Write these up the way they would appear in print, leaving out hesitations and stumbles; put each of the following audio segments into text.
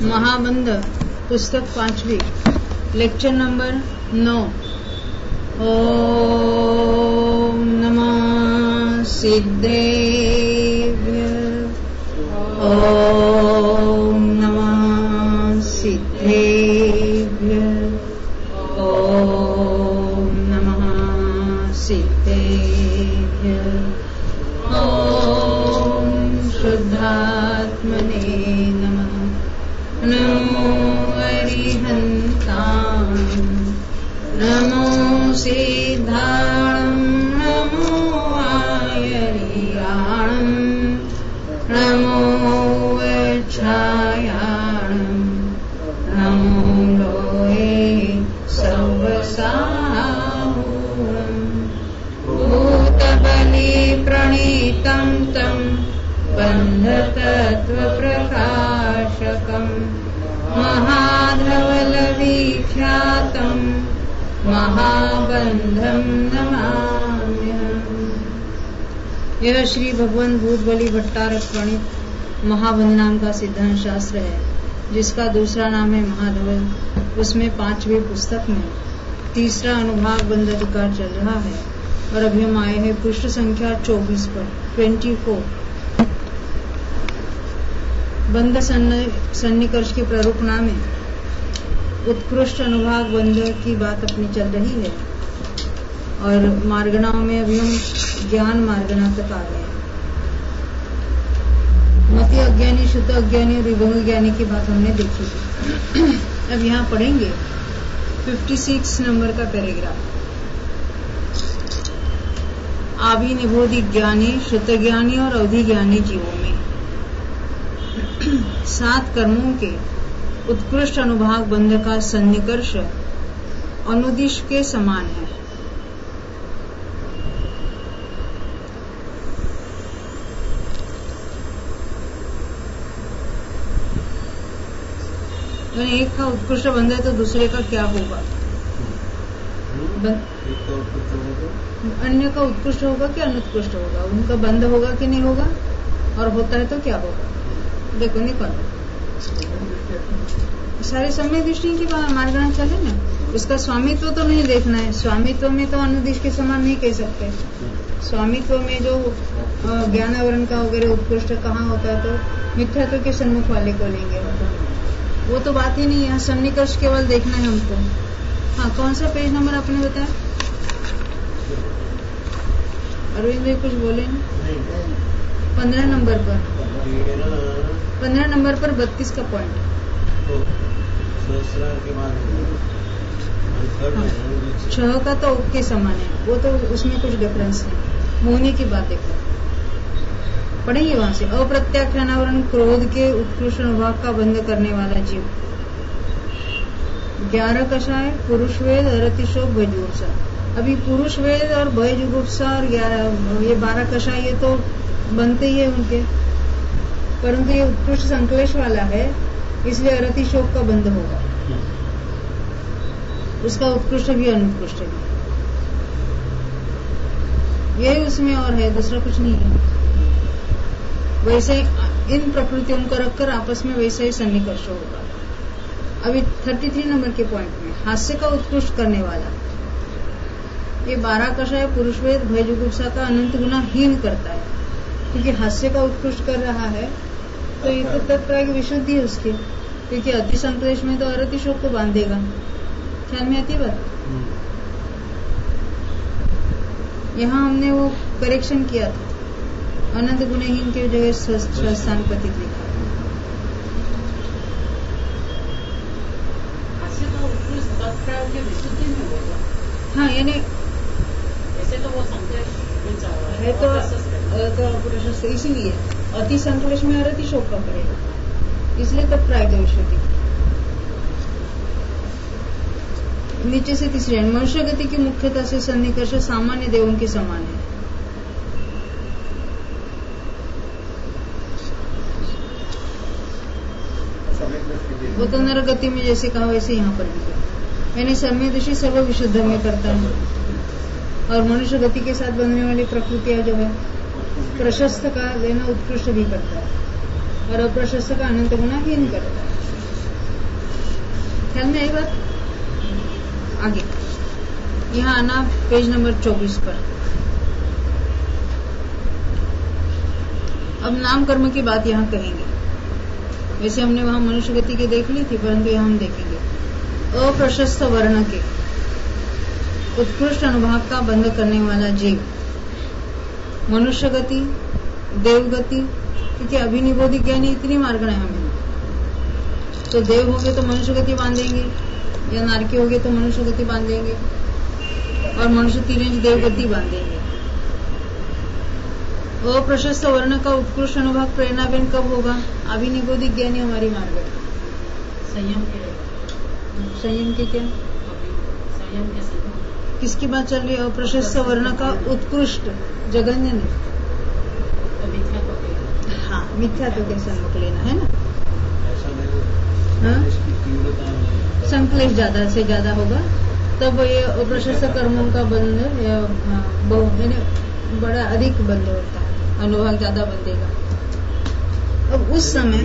महाबंध पुस्तक 5वीं lecture number 9। ओम नमः सिद्धेभ्य। ओम नमः सिद्धेभ्य। ओम नमः सिद्धेभ्य। ओम शुद्धात्मने नमः। नमो अरिहन्तां नमो सिद्धाणं नमो आयर्याणं नमो वच्छायाणं नमो लोये सवसाहुरं भूतबली प्रणीतं तं बन्धतत्त्वप्रकाशकम् महाधवलविख्यातं महाबंधं नमाम्यहम्। यह श्री भगवान भूत बलि भट्टारक प्रणीत महाबंध नाम का सिद्धांत शास्त्र है, जिसका दूसरा नाम है महाधवल। उसमें 5वीं पुस्तक में तीसरा अनुभाग बंध अधिकार चल रहा है और अभी हम आए हैं पृष्ठ संख्या 24 पर 24। बंध सन्निकर्ष की प्ररूपणा में उत्कृष्ट अनुभाग बंध की बात अपनी चल रही है और मार्गणा में अभी हम ज्ञान मार्गणा तक आ गए। मति अज्ञानी, शुद्ध अज्ञानी और विभंग ज्ञानी की बात हमने देखी थी। अब यहाँ पढ़ेंगे 56 नंबर का पैराग्राफ। आविनिबोधि ज्ञानी, शुद्ध ज्ञानी और अवधि ज्ञानी जीवों में 7 कर्मों के उत्कृष्ट अनुभाग बंध का सन्निकर्ष अनुदिश के समान है। एक का उत्कृष्ट बंध है तो दूसरे का क्या होगा? अन्य का उत्कृष्ट होगा कि अनुत्कृष्ट होगा? उनका बंध होगा कि नहीं होगा? और होता है तो क्या होगा? देखो निकल सारे समय दृष्टि की मार्गणा चले ना। उसका स्वामित्व तो नहीं देखना है। स्वामित्व में तो अनुदिश के समान नहीं कह सकते। स्वामित्व में जो ज्ञान आवरण का वगैरह उत्कृष्ट कहाँ होता है तो मिथ्यात्व के सन्मुख वाले को लेंगे। वो तो बात ही नहीं है। सन्निकर्ष केवल देखना है हमको। हाँ, कौन सा पेज नंबर आपने बताया? अरविंद भाई कुछ बोले नहीं? 15 नंबर पर 15 नंबर पर 32 का पॉइंट। हाँ, 6 का तो ओके समान है, वो तो उसमें कुछ डिफरेंस नहीं। मोहनी की बात देखो, पढ़ेंगे वहां से। अप्रत्याख्यानावरण क्रोध के उत्कृष्ट अनुभाग का बंध करने वाला जीव। 11 कषाय, पुरुष वेद, अरतिशोक, भयजुगुप्सा। अभी पुरुष वेद और भयजुगुप्सा और 11 ये 12 कषाय ये तो बनते ही है उनके, परंतु ये उत्कृष्ट संकलेश वाला है, इसलिए अरतिशोक का बंध होगा। उसका उत्कृष्ट भी अनुत्कृष्ट भी यही उसमें और है, दूसरा कुछ नहीं है। वैसे इन प्रकृतियों को रखकर आपस में वैसे ही सन्निकर्ष होगा। अभी 33 नंबर के पॉइंट में हास्य का उत्कृष्ट करने वाला ये 12 कषाय पुरुष वेद भयजुगुप्सा का अनंत गुना हीन करता है, क्योंकि हास्य का उत्कृष्ट कर रहा है तो ये तो तत्प्राग विशुद्धि है उसकी, क्योंकि अति संक्लेश में तो अरतिशोक को बांधेगा। ख्याल में आती बात? यहाँ हमने वो करेक्शन किया था, अनंत गुणहीन के जगह स्थान पतित लिखा। हाँ, यानी ऐसे तो वो संक्लेश है तो प्रशस्त, इसीलिए अति संक्लेश में अरतिशोक का करेगा, इसलिए तब प्राग विशुद्धि। नीचे से तीसरे, मनुष्य गति की मुख्यता से सन्निकर्ष सामान्य देवों के समान है। वो तो नर गति में जैसे कहा वैसे यहाँ पर भी, यानी सम्यदृष्टि सर्व विशुद्ध में करता है, और मनुष्य गति के साथ बनने वाली प्रकृतियां जो है प्रशस्त का लेना उत्कृष्ट भी करता है और अप्रशस्त का अनंत गुना हीन करता है। ख्याल में आई बात? आगे यहाँ आना पेज नंबर 24 पर। अब नाम कर्म की बात यहाँ कहेंगे। वैसे हमने वहां मनुष्य गति की देख ली थी, परंतु यहाँ हम देखेंगे अप्रशस्त वर्ण के उत्कृष्ट अनुभाग का बंध करने वाला जीव, मनुष्य गति, देवगति, क्योंकि अभिनिबोधि ज्ञानी इतनी मार्गण है हमें। तो देव हो गए तो मनुष्य गति बांधेंगे, या नारकी हो गए तो मनुष्य गति बांधेंगे, और मनुष्य 3 इंच देवगति बांधेंगे। अप्रशस्त वर्ण का उत्कृष्ट अनुभाग प्रेरणा बेन कब होगा? अभिनिबोधि ज्ञानी हमारी मार्ग है। संयम के क्या? संयम के संयम किसकी बात चल रही है? अप्रशस्त वर्ण का उत्कृष्ट, जघन्य नहीं। हाँ, मिथ्यात्व के सन्मुख लेना है ना। हाँ? संक्लेश ज्यादा से ज्यादा होगा तब ये अप्रशस्त कर्मों का बंध बड़ा अधिक बंध होता है, अनुभाग ज्यादा बंधेगा। अब उस समय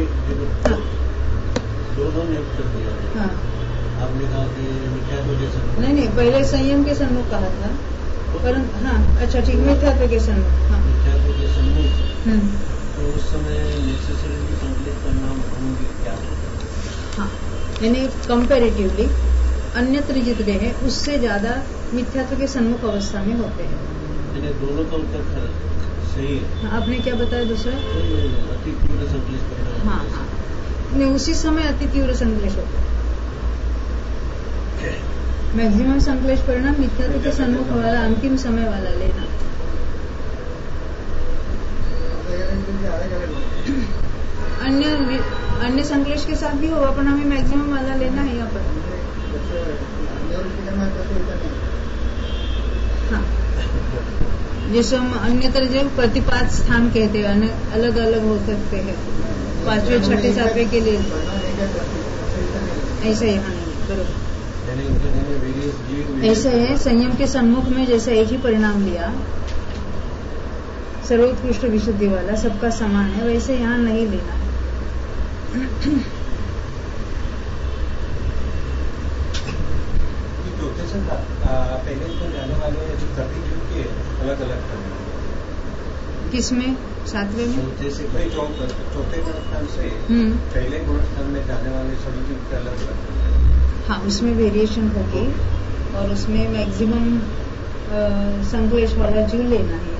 हाँ आपने कहा कि मिथ्यात्व के सन्मुख, नहीं, पहले संयम के सन्मुख कहा था, परंतु हाँ अच्छा ठीक, मिथ्यात्व के सन्मुख। हाँ, मिथ्यात्व के सन्मुख। तो उस समय नेसेसरी संकलित परिणाम होंगे क्या? हाँ, यानी कंपैरेटिवली अन्यत्र जितने हैं उससे ज्यादा मिथ्यात्व के सन्मुख अवस्था में होते हैं। दोनों का उत्तर सही है। आपने क्या बताया दूसरा? अति तीव्र संकलित परिणाम। हाँ, नहीं, उसी समय अति तीव्र संकलेश होता है। मैक्सिमम संकलेश परिणाम मिथ्यात्व के सन्मुख वाला अंतिम समय वाला लेना। अन्य संकलेश के साथ भी होगा, पर हमें मैक्सिमम वाला लेना है यहाँ पर। हाँ, जैसे हम अन्यत्र जो प्रतिपाद स्थान कहते हैं, अलग अलग हो सकते हैं, 5वें 6ठे 7वें के लिए, ऐसा यहाँ नहीं, बरोबर ऐसा है। संयम के सन्मुख में जैसे एक ही परिणाम लिया, सर्वोत्कृष्ट विशुद्धि वाला सबका समान है, वैसे यहाँ नहीं लेना है। पहले तो जाने वाले अलग अलग किसमें? 7वें में? चौथे गुणस्थान से पहले गुणस्थान में जाने वाले सभी युक्त अलग अलग। हाँ, उसमें वेरिएशन होगी और उसमें मैक्सिमम संकलेश वाला जीव लेना है।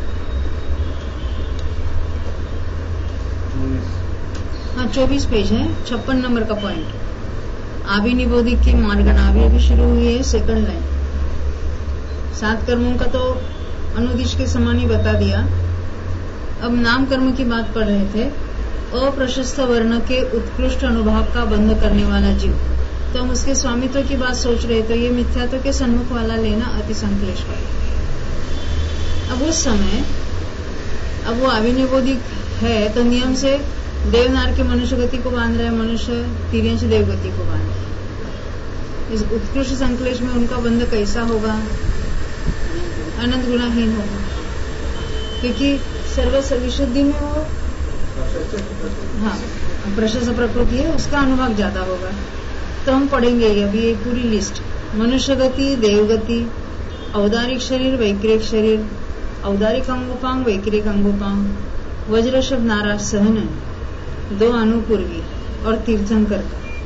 हाँ, 24 पेज है, 56 नंबर का पॉइंट। अभिनिबोधिक की मार्गना अभी शुरू हुई है, सेकंड लाइन। 7 कर्मों का तो अनुदिश के समान ही बता दिया। अब नाम कर्म की बात पढ़ रहे थे। अप्रशस्त वर्ण के उत्कृष्ट अनुभाग का बंध करने वाला जीव, तो हम उसके स्वामित्व की बात सोच रहे थे। ये मिथ्यात्व के सन्मुख वाला लेना अति संकलेश वाला। अब उस समय अब वो अभिनिबोधिक है तो नियम से देवनार के मनुष्य गति को बांध रहा है, मनुष्य 3 इंच देवगति को बांध रहा है। इस उत्कृष्ट संकलेश में उनका बंध कैसा होगा? अनंत गुणाहीन होगा, क्योंकि सर्व विशुद्धि में वो हाँ प्रशस्त प्रकृति है, उसका अनुभाग ज्यादा होगा। तो हम पढ़ेंगे अभी ये पूरी लिस्ट। मनुष्य गति, देवगति, औदारिक शरीर, वैक्रिक शरीर, औदारिक अंगोपांग, वैक्रिक अंगोपांग, वज्रशब नारा सहन, 2 अनुपूर्वी और तीर्थंकर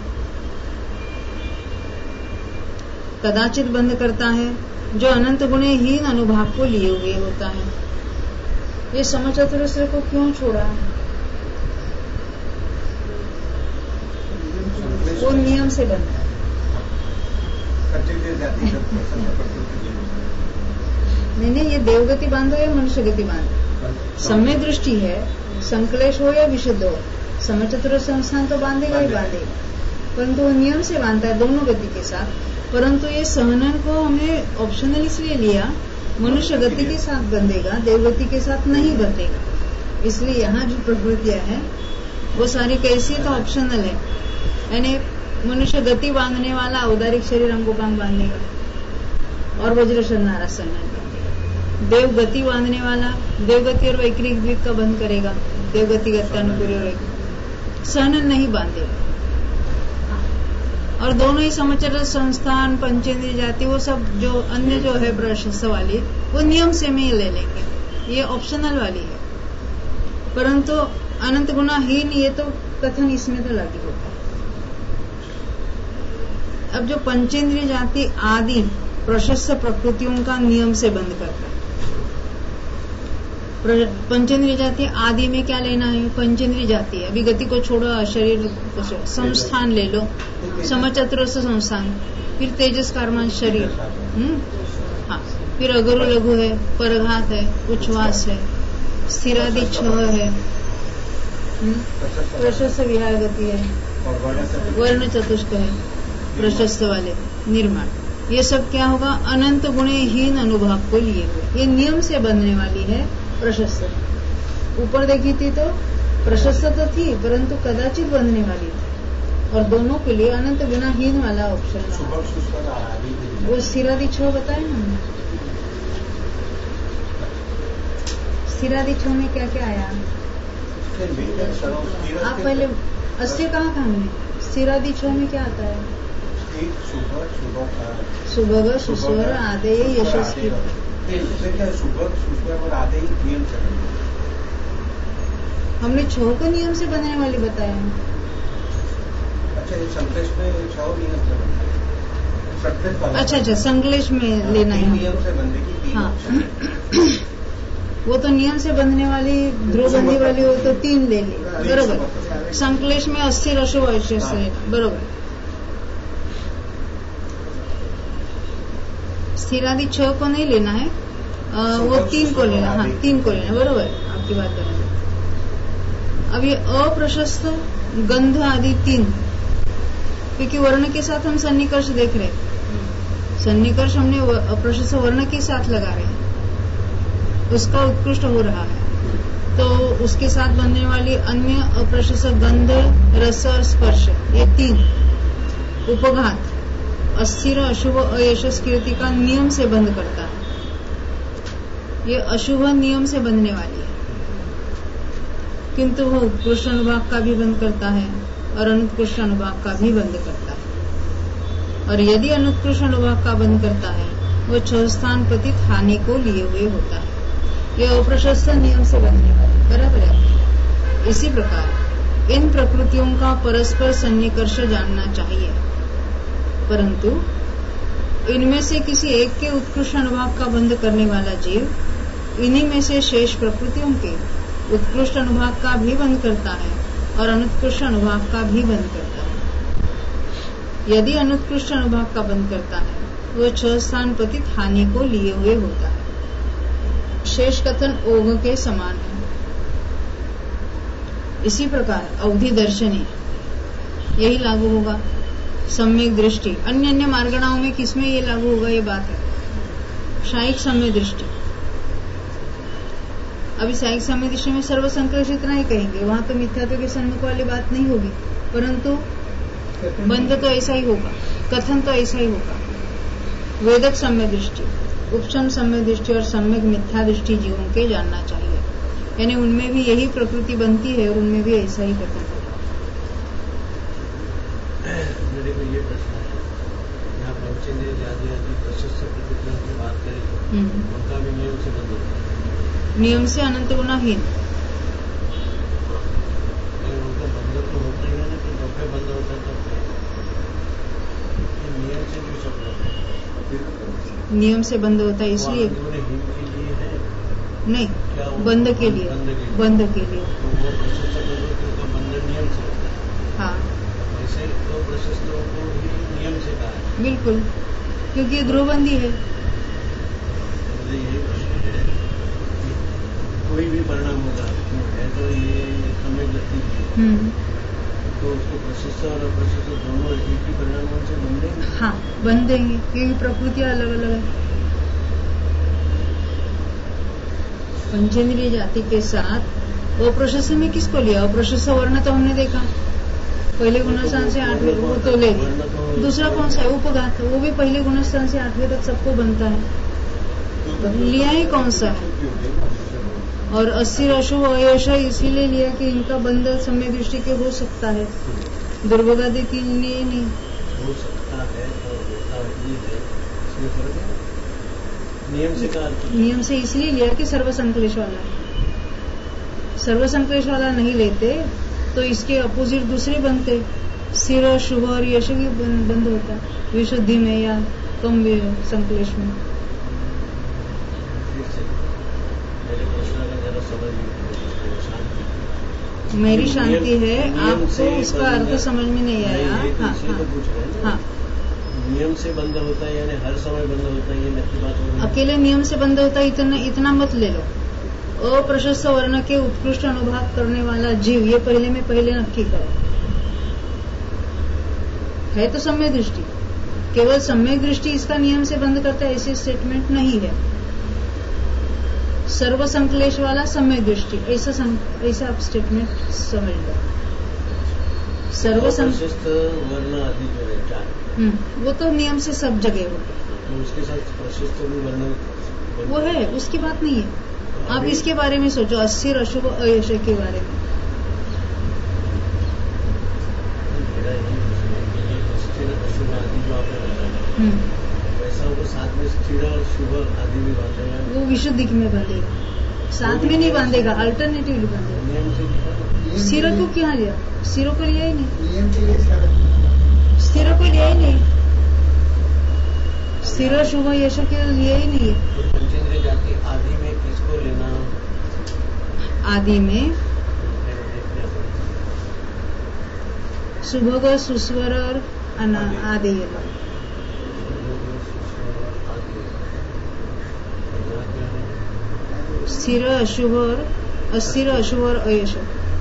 कदाचित बंद करता है, जो अनंत गुणहीन अनुभाग को लिए हुए होता है। ये समचतुरस्र को क्यों छोड़ा? वो नियम से बनता है। नहीं, ये देवगति बांधो या मनुष्य गति बांधो, सम्य दृष्टि है। संकलेश हो या विशुद्ध हो, समचतुर संस्थान तो बांधेगा ही बांधेगा, परंतु वो नियम से बांधता है दोनों गति के साथ। परंतु ये सहनन को हमने ऑप्शनल इसलिए लिया, मनुष्य गति के साथ बंधेगा, देवगति के साथ नहीं बंधेगा। इसलिए यहाँ जो प्रवृत्तियां हैं वो सारी कैसी तो ऑप्शनल है। यानी मनुष्य गति बांधने वाला औदारिक शरीर अंगोपांग बांधेगा और वज्रशब नारा सहनन बांधेगा। देवगति बांधने वाला देवगति और वैक्रिक द्वीप का बंध करेगा, देवगति गत्यानुकूल और सहनन नहीं बांधेगा। और दोनों ही समचर संस्थान, पंचेंद्रिय जाति, वो सब जो अन्य जो है प्रशस्त वाली, वो नियम से में ही ले लेंगे, ये ऑप्शनल वाली है। परंतु अनंत गुणाहीन ये तो कथन इसमें तो लागू होता है। अब जो पंचेंद्रिय जाति आदि प्रशस्त प्रकृतियों का नियम से बंद करता है। पंचेंद्रिय जाति आदि में क्या लेना है? पंचेंद्रिय जाति है। अभी गति को छोड़ो, शरीर संस्थान ले लो, समचतुर संस्थान, फिर तेजस कर्म शरीर, हाँ, फिर अगरु लघु है, परघात है, उच्छ्वास है, स्थिरादि छह है, प्रशस्त विहार गति है, वर्ण चतुष्ट है, प्रशस्त वाले निर्माण, ये सब क्या होगा? अनंत गुणहीन अनुभव को लिए हुए, ये नियम से बनने वाली है प्रशस्त। ऊपर देखी थी तो प्रशस्त तो थी, परंतु कदाचित बनने वाली थी, और दोनों के लिए अनंत गुणाहीन वाला ऑप्शन वो स्थिरादि छह बताए ना हमने। स्थिरादि छह में क्या क्या आया? आप पहले अस्य कहा था हमने? स्थिरादि छह में क्या आता है? सुभग सुस्वर आदेय यशस्वी। हमने छह को नियम से बनने वाली बताया। अच्छा, संकलेश में छह नियम से बनता है। अच्छा, संकलेश में लेना है नियम से बनने की। हाँ वो तो नियम से बंधने वाली, ध्रुवबंदी वाली हो तो 3 ले ली, बरोबर। संकलेश में अस्थिर अशुभ ऐसे बरोबर। स्थिरादि 6 को नहीं लेना है, वो 3 को लेना। हाँ, 3 को लेना, बरोबर, आपकी बात बराबर। अब ये अप्रशस्त गंध आदि 3, क्योंकि वर्ण के साथ हम सन्निकर्ष देख रहे हैं, सन्निकर्ष हमने अप्रशस्त वर्ण के साथ लगा रहे हैं, उसका उत्कृष्ट हो रहा है, तो उसके साथ बनने वाली अन्य अप्रशस्त गंध, रस और स्पर्श, ये 3 उपघात अस्थिर अशुभ अयशस कीर्ति का नियम से बंद करता है। ये अशुभ नियम से बनने वाली है, किंतु वो उत्कृष्ट अनुभाग का भी बंद करता है और अनुत्कृष्ट अनुभाग का भी बंद करता है। और यदि अनुत्कृष्ट अनुभाग का बंद करता है, वो 6 स्थान प्रति हानि को लिए हुए होता है। ये अप्रशस्त नियम से बनने वाली, बराबर है। इसी प्रकार इन प्रकृतियों का परस्पर सन्निकर्ष जानना चाहिए, परंतु इनमें से किसी एक के उत्कृष्ट अनुभाग का बंद करने वाला जीव इन्हीं में से शेष प्रकृतियों के उत्कृष्ट अनुभाग का भी बंद करता है और अनुत्कृष्ट अनुभाग का भी बंद करता है। यदि अनुत्कृष्ट अनुभाग का बंद करता है, वह 6 स्थान प्रति हानि को लिए हुए होता है। शेष कथन ओघ के समान है। इसी प्रकार अवधि दर्शनी यही लागू होगा। सम्यक दृष्टि अन्य अन्य मार्गणाओं में किसमें ये लागू होगा, ये बात है। शायिक सम्यक दृष्टि, अभी शायिक सम्यक दृष्टि में सर्वसंकर्ष इतना ही कहेंगे, वहां तो मिथ्यात्व के सन्मुख वाली बात नहीं होगी, परंतु बंध तो ऐसा ही होगा, कथन तो ऐसा ही होगा। वेदक सम्यक दृष्टि, उपशम सम्यक दृष्टि और सम्यक मिथ्या दृष्टि जीवों के जानना चाहिए, यानी उनमें भी यही प्रकृति बनती है और उनमें भी ऐसा ही कथन होगा। मेरे को ये प्रश्न है, यहाँ पंचेंद्रिय जाति आदि प्रशस्त प्रकृतियों की बात करें, उनका भी नियम से बंद होता है। नियम से अनंत गुणाहीन, उनका बंद तो होता ही है ना, कि डॉक्टर बंद होता है तो नियम से भी सब नियम से बंद होता है, इसलिए नहीं, बंद के लिए, बंद के लिए तो वो प्रशस्त प्रकृतियों का बंधन नियम से होता है। हाँ, ऐसे तो प्रशस्तों को भी नियम से कहा है, बिल्कुल, क्योंकि ये ध्रुवबंदी है। यही प्रश्न है, कोई भी परिणाम होगा है तो ये समय गति तो उसको प्रशस्त और अप्रशस्त दोनों एक ही परिणामों से बन देंगे। हाँ, बन देंगे, क्योंकि प्रकृतियां अलग अलग है। पंचेंद्रिय जाति के साथ अप्रशस्त में किसको लिया? अप्रशस्त वर्ण तो हमने देखा, पहले गुणस्थान से 8वें, वो तो ले। दूसरा कौन सा है? उपघात, वो भी पहले गुणस्थान से 8वें तक सबको बनता है, लिया ही कौन सा है? और अस्थिर अशुभ अयश इसीलिए लिया कि इनका बंध सम्यक दृष्टि के हो सकता है, दुर्भगादि 3 लिए नहीं। हो सकता है और होता ही है, इसमें फर्क है। नियम से कहा, नियम से इसलिए लिया कि सर्वसंक्लेश वाला है। सर्वसंक्लेश वाला नहीं लेते तो इसके अपोजिट दूसरे बनते, स्थिर शुभ और यश भी बंद होता विशुद्धि में या कम संक्लेश में। मेरी शांति है, आपको उसका अर्थ समझ में नहीं आया। हाँ, नियम से बंद होता है यानी हर समय बंद होता है, ये नक्की बात हो रही है। अकेले नियम से बंद होता है इतना मत ले लो। अप्रशस्त वर्ण के उत्कृष्ट अनुभव करने वाला जीव, ये पहले नक्की करो। है तो सम्यक दृष्टि, केवल सम्यक दृष्टि इसका नियम से बंद करता है, ऐसी स्टेटमेंट नहीं है। सर्व संक्लेश वाला सम्यक दृष्टि, ऐसा आप स्टेटमेंट समझ लो। सर्व वर्ण आदि जो है चार, वो तो नियम से सब जगह हो, तो उसके साथ प्रशस्त भी वर्ण वो है, उसकी बात नहीं है। आप इसके बारे में सोचो, अस्थिर अशुभ अयश के बारे में। अशुभ आदि जो आपने बताया, वैसा वो साथ में स्थिर और शुभ आदि भी बांधेगा, वो विशुद्धि में बांधेगा, साथ में नहीं बांधेगा, अल्टरनेटिवली बांधेगा। नियम से स्थिर को क्या लिया? स्थिर को लिया ही नहीं, स्थिर को लिया ही नहीं, स्थिर शुभ यश के लिए ही नहीं है। पंचेंद्रिय जाति आदि में किसको लेना? आदि में सुभग सुस्वर और आदि ये लोग। स्थिर अशुभ और अस्थिर अशुभ और अयश।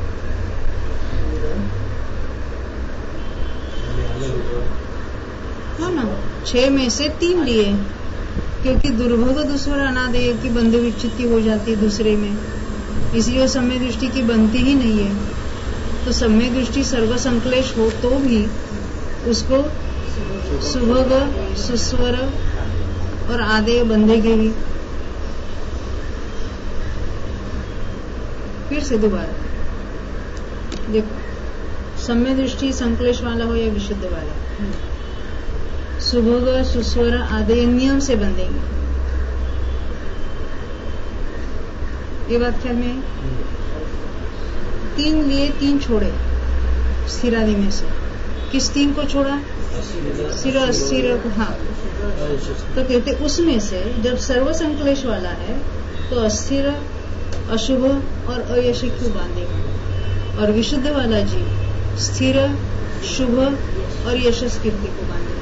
हाँ ना, 6 में से 3 लिए, क्योंकि दुर्भोग दुस्वर अनादेय की बंध विच्छित्ति हो जाती है दूसरे में, इसलिए वो सम्यक दृष्टि की बनती ही नहीं है। तो सम्यक दृष्टि सर्व संक्लेश हो तो भी उसको सुभग सुस्वर और आदेय बंधेगी भी। फिर से दोबारा देखो, सम्यक दृष्टि संक्लेश वाला हो या विशुद्ध वाला, सुभग सुस्वर आदेय नियम से बंधेंगे। ये बात ख्याल में? 3 लिए 3 छोड़े स्थिरादि में से, किस 3 को छोड़ा? स्थिर अस्थिर को। हाँ, तो कहते उसमें से जब सर्व संक्लेश वाला है तो अस्थिर अशुभ और अयश क्यों बांधेगा, और विशुद्ध वाला जीव स्थिर शुभ और यशस कीर्ति को बांधेगा।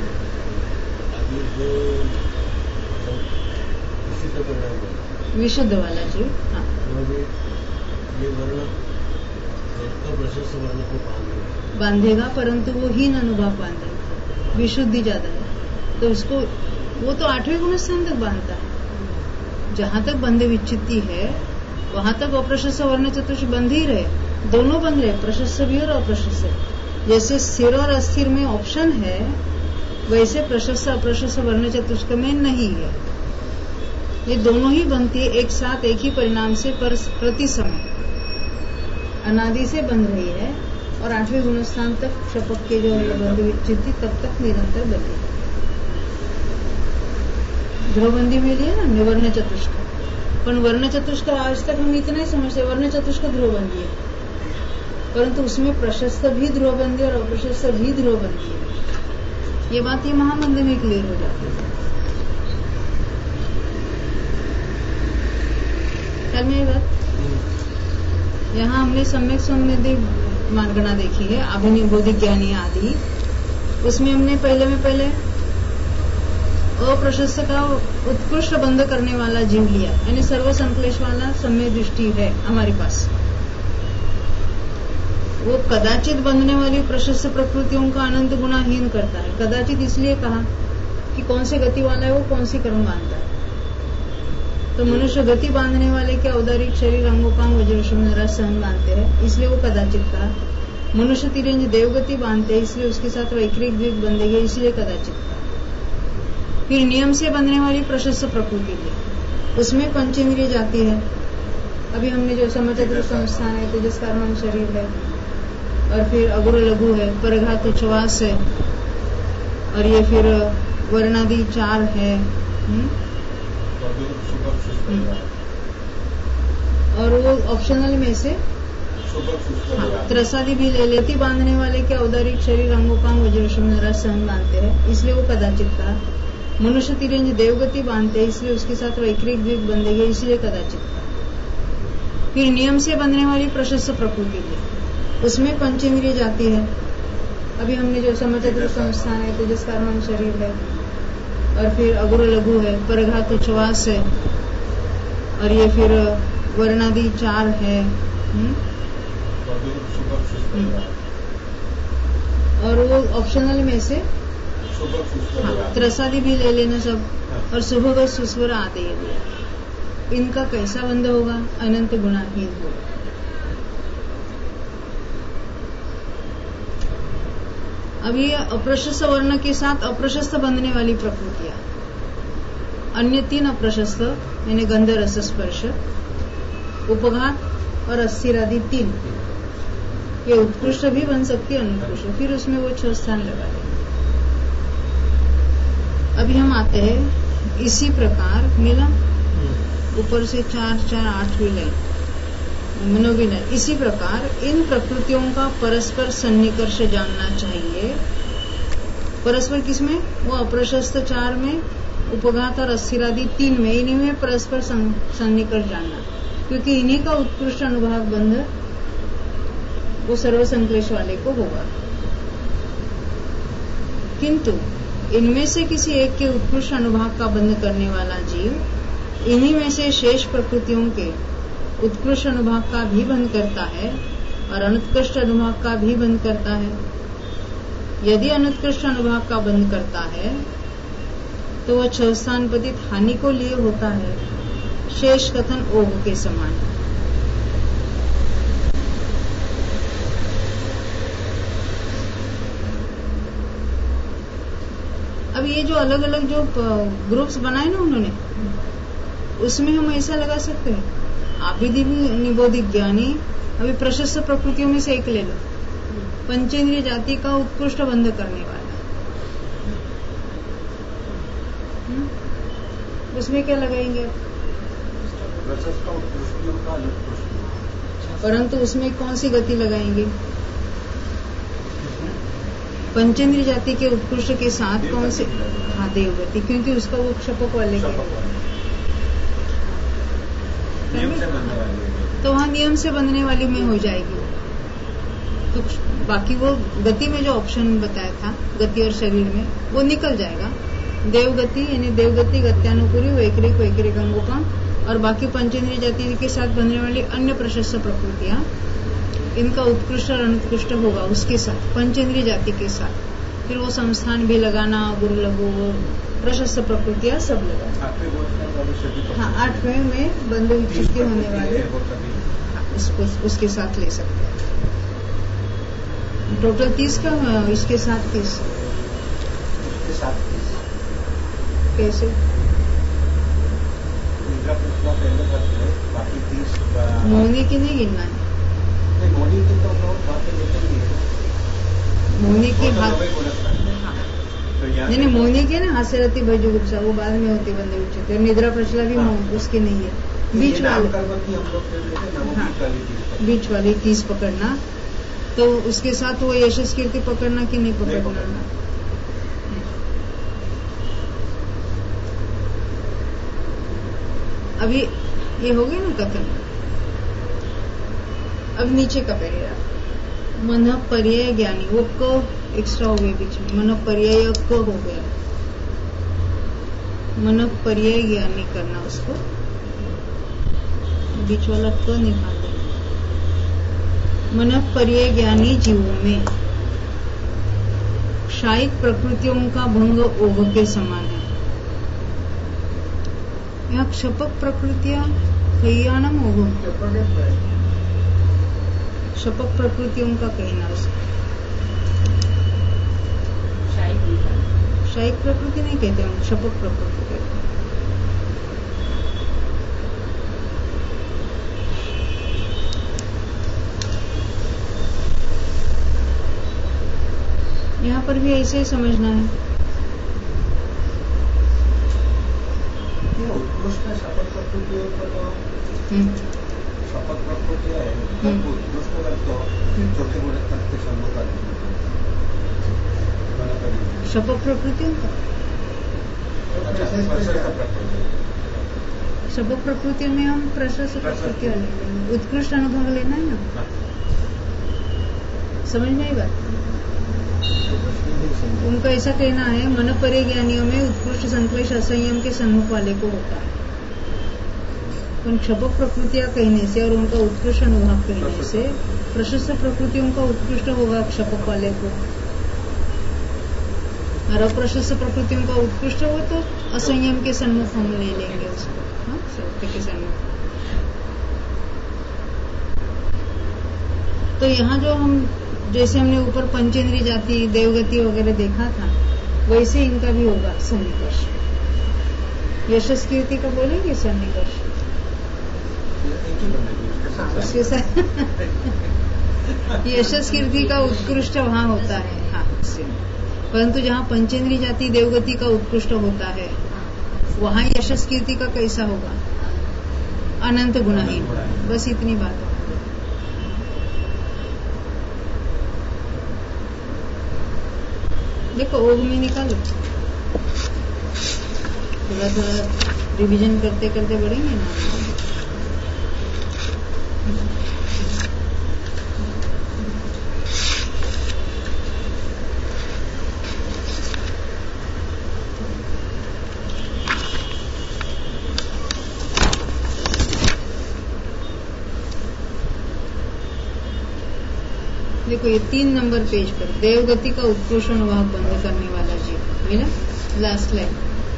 विशुद्ध वाला जीव, हाँ, ये वर्ण प्रशस्त वर्ण को बांधेगा, परंतु वो हीन अनुभव बांधेगा, विशुद्धि ज्यादा है तो उसको, वो तो 8वें गुण स्थान तक बांधता है। जहां तक बंधे विच्छित्ति है वहां तक अप्रशस्त वर्ण चतुष्क बंध ही रहे, दोनों बंध रहे, प्रशस्त भी और अप्रशस्त। जैसे स्थिर और अस्थिर में ऑप्शन है, वैसे प्रशस्त अप्रशस्त वर्ण चतुष्क में नहीं है। ये दोनों ही बनती है एक साथ, एक ही परिणाम से, प्रति समय अनादि से बन रही है, और 8वें गुणस्थान तक शपथ के जो बंध विच्छित्ति तब तक निरंतर बंधी। ध्रुवबंदी में लिया ना निवर्ण चतुष्क, पर वर्ण चतुष्क आज तक हम इतना ही समझते, वर्ण चतुष्क ध्रुवबंदी है, परंतु उसमें प्रशस्त भी ध्रुवबंदी और अप्रशस्त भी ध्रुवबंदी है। ये बात ये महामंद में क्लियर हो जाती है। कल में ये बात यहाँ हमने सम्यक संवेदी मानगणना देखी है, अभिनिबोधि ज्ञानी आदि, उसमें हमने पहले अप्रशस्त का उत्कृष्ट बंध करने वाला जीव लिया, यानी सर्व संक्लेश वाला सम्यक दृष्टि है हमारे पास। वो कदाचित बंधने वाली प्रशस्त प्रकृतियों का अनंत गुणाहीन करता है। कदाचित इसलिए कहा कि कौन से गति वाला है वो कौन सी कर्म बांधता है। तो मनुष्य गति बांधने वाले के औदारिक शरीर अंगोपांग वज्रशम नरा सहन बांधते हैं, इसलिए वो कदाचित कहा। मनुष्य तिरंज देवगति बांधते हैं, इसलिए उसके साथ वैक्रिक द्वीप बंधेगे, इसलिए कदाचित कहा। फिर नियम से बंधने वाली प्रशस्त प्रकृति ली, उसमें पंचेंद्रिय जाती है। अभी हमने जो समचतुर संस्थान है, तेजस कर्म शरीर है, और फिर अगुर लघु है, परघात उच्छ्वास है, और ये फिर वर्णादि 4 है। और वो ऑप्शनल में से त्रसादी भी ले लेती। बांधने वाले के औदारिक शरीर अंगोपांग वज्रशम नराज सहन बांधते हैं, इसलिए वो कदाचित था। मनुष्य तिरंज देवगति बांधते हैं, इसलिए उसके साथ वैक्रिक द्वीप बंधे गए, इसलिए कदाचित था। फिर नियम से बंधने वाली प्रशस्त प्रकृति थी, उसमें पंचेंद्रिय जाती है। अभी हमने जो समझा संस्थान है, तेजस्कारमान शरीर है, और फिर अगुर लघु है, परघात उच्छ्वास है, और ये फिर वर्णादि 4 है। और वो ऑप्शनल में से त्रसादी भी ले लेना सब, और सुभग सुस्वर आते हैं। इनका कैसा बंध होगा? अनंत गुणाहीन होगा। अब ये अप्रशस्त वर्ण के साथ अप्रशस्त बंधने वाली प्रकृतियां, अन्य 3 अप्रशस्त यानी गंध रस स्पर्श, उपघात और अस्थिरादि 3, ये उत्कृष्ट भी बन सकती है, अनुत्कृष्ट। फिर उसमें वो 6 स्थान लगा देंगे। अभी हम आते हैं इसी प्रकार, मिला ऊपर से 4 4 8वीं लाइन, मनोवी लाइन। इसी प्रकार इन प्रकृतियों का परस्पर सन्निकर्ष जानना चाहिए। परस्पर किसमें? वो अप्रशस्त 4 में, उपघात और अस्थिरादि 3 में, इन्हीं में परस्पर सन्निकर्ष जानना, क्योंकि इन्हीं का उत्कृष्ट अनुभाग बंध वो सर्वसंक्लेश वाले को होगा। किंतु इनमें से किसी एक के उत्कृष्ट अनुभाग का बंध करने वाला जीव इन्हीं में से शेष प्रकृतियों के उत्कृष्ट अनुभाग का भी बंध करता है और अनुत्कृष्ट अनुभाग का भी बंध करता है। यदि अनुत्कृष्ट अनुभाग का बंध करता है तो वह 6 स्थान पतित हानि को लिए होता है, शेष कथन ओघ के समान। अब ये जो अलग अलग जो ग्रुप्स बनाए ना उन्होंने, उसमें हम ऐसा लगा सकते हैं, आबिदी निबोधिक ज्ञानी, अभी प्रशस्त प्रकृतियों में से एक ले लो, पंचेंद्रिय जाति का उत्कृष्ट बंध करने वाला, उसमें क्या लगाएंगे? परंतु उसमें कौन सी गति लगाएंगे? पंचेंद्रिय जाति के उत्कृष्ट के साथ कौन से? हाँ, देवगति, क्योंकि उसका वो क्षपक वाले के तो वहाँ नियम से बंधने वाली में हो जाएगी। तो बाकी वो गति में जो ऑप्शन बताया था, गति और शरीर में, वो निकल जाएगा। देवगति यानी देवगति गत्यानुकूली, वैक्रिक वैक्रिक अंगोपांग, और बाकी पंचेंद्रिय जाति के साथ बंधने वाली अन्य प्रशस्त प्रकृतियां, इनका उत्कृष्ट और अनुत्कृष्ट होगा उसके साथ, पंचेंद्रिय जाति के साथ। फिर वो संस्थान भी लगाना, गुरु लघु, प्रशस्त प्रकृतियां सब लगाना। हाँ, 8वें में बंध विच्छित्ति होने वाले, इसको उसके साथ ले सकते हैं। टोटल 30 का, इसके साथ 30 कैसे? मोहनी की नहीं गिनना है, मोहनी की हाथ नहीं, मोहनी के ना हास्य रहती भजु गुप्सा, वो बाद में होती बंदे उचित, और निद्रा प्रचला भी उसकी नहीं है। बीच वाले, हाँ, बीच वाली 30 पकड़ना, तो उसके साथ वो यशस कीर्ति पकड़ना कि नहीं पकड़ना। अभी ये हो गया ना कथन। अब नीचे का पैराग्राफ, मन पर्याय ज्ञानी, वो क एक्स्ट्रा हो गया बीच में, मन पर्याय क हो गया, मन पर्याय ज्ञानी करना, उसको बीच वाला क निकाल देना। मन पर्याय ज्ञानी जीवों में क्षायिक प्रकृतियों का भंग ओघ के समान है। यहाँ क्षपक प्रकृतियां कल्याणम ओघ, क्षपक प्रकृतियों का कहना, उसका क्षायिक प्रकृति नहीं कहते हम, क्षपक प्रकृति कहते हैं। यहाँ पर भी ऐसे ही समझना है। उत्कृष्ट शपथ प्रकृती शपथ प्रकृती आहे उत्कृष्ट करतो छोटे मोठे करते सम्मुख शपथ प्रकृति शपथ प्रकृति में हम प्रशस्त प्रकृति लेंगे, उत्कृष्ट अनुभव लेना है ना, समझ में आई बात। उनका ऐसा कहना है मन परिज्ञानियों में उत्कृष्ट संक्लेश असंयम के सन्मुख वाले को होता है, उन क्षपक प्रकृतियां कहने से और उनका उत्कृष्ट अनुभव कहने से प्रशस्त प्रकृतियों का उत्कृष्ट होगा क्षपक वाले को, और अप्रशस्त प्रकृतियों का उत्कृष्ट हो तो असंयम के सन्मुख हम ले लेंगे उसको, सत्य के सन्मुख। तो यहाँ जो हम जैसे हमने ऊपर पंचेंद्रिय जाति देवगति वगैरह देखा था, वैसे इनका भी होगा सन्निकर्ष। यशस कीर्ति का बोलेंगे सन्निकर्ष उसके साथ यशस कीर्ति का उत्कृष्ट वहां होता है, हाँ, परंतु जहाँ पंचेंद्रिय जाति देवगति का उत्कृष्ट होता है वहां यशस कीर्ति का कैसा होगा, अनंत गुणहीन। बस इतनी बात है। देखो ओग में निकालो, थोड़ा थोड़ा रिवीजन करते करते बढ़ेंगे ना। देखो ये 3 नंबर पेज पर देवगति का उत्कृष्ट अनुभव बंद करने वाला जीव मिला, लास्ट लाइन।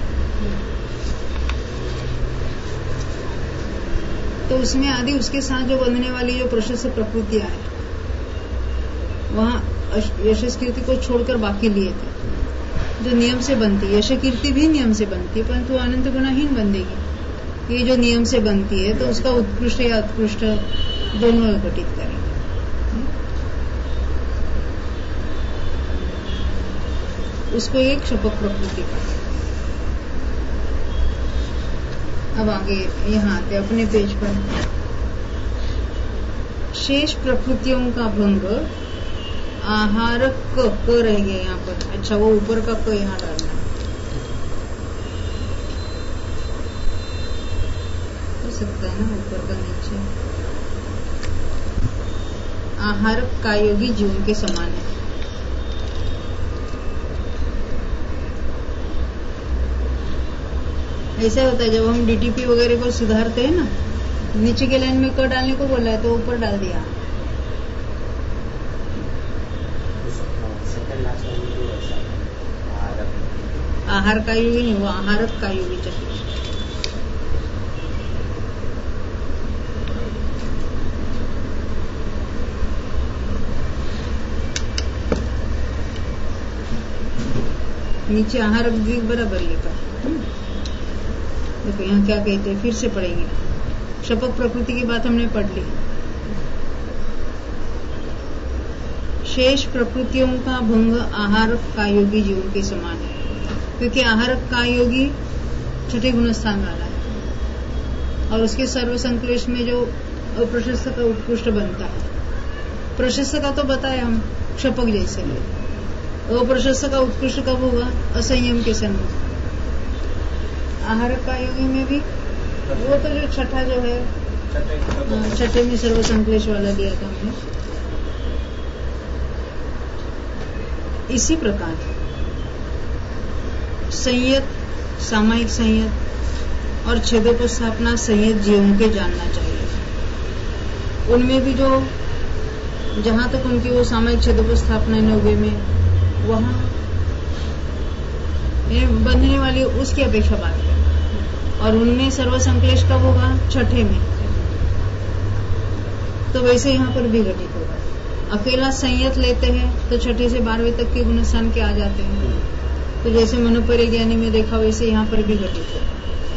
तो उसमें आदि उसके साथ जो बंधने वाली जो प्रशस्त प्रकृतियां है वहां यशस कीर्ति को छोड़कर बाकी लिए थे जो नियम से बनती है। यश कीर्ति भी नियम से बनती है परंतु अनंत गुणाहीन बंधेगी। ये जो नियम से बनती है तो उसका उत्कृष्ट या उत्कृष्ट दोनों घटित करेंगे। उसको एक क्षपक प्रकृति का। अब आगे यहाँ आते अपने पेज पर, शेष प्रकृतियों का भंग आहार क रह गया यहाँ पर। अच्छा वो ऊपर का क यहाँ डालना हो सकता है ना, ऊपर का नीचे। आहार का योगी जीवन के समान है। ऐसा होता है जब हम डीटीपी वगैरह को सुधारते हैं ना, नीचे के लाइन में क डालने को बोला है तो ऊपर डाल दिया। आहार का योगी नहीं, वो आहारक का योगी चाहिए। नीचे आहारक भी बराबर लिखा। देखो यहाँ क्या कहते हैं, फिर से पढ़ेंगे। क्षपक प्रकृति की बात हमने पढ़ ली। शेष प्रकृतियों का भंग आहारक का योगी जीवन के समान है, क्योंकि आहारक का योगी छठे गुण स्थान वाला है और उसके सर्व संक्लेश में जो अप्रशस्त का उत्कृष्ट बनता है। प्रशस्त का तो बताया हम क्षपक जैसे, अप्रशस्त का उत्कृष्ट कब होगा, असंयम के सन्मुख। आहारक का योगी में भी वो तो जो छठा जो है, छठे में सर्व संक्लेश वाला दिया था हमने। इसी प्रकार संयत, सामायिक संयत और छेदोपस्थापना संयत जीवों के जानना चाहिए। उनमें भी जो जहां तक उनकी वो सामायिक छेदोपस्थापना 90 में वहां बंधने वाली उसकी अपेक्षा बात है, और उनमें सर्व संक्लेश कब होगा, छठे में। तो वैसे यहाँ पर भी घटित होगा। अकेला संयत लेते हैं तो छठे से 12वें तक के गुणस्थान के आ जाते हैं। तो जैसे मनोपरिज्ञानी में देखा वैसे यहाँ पर भी घटित होगा।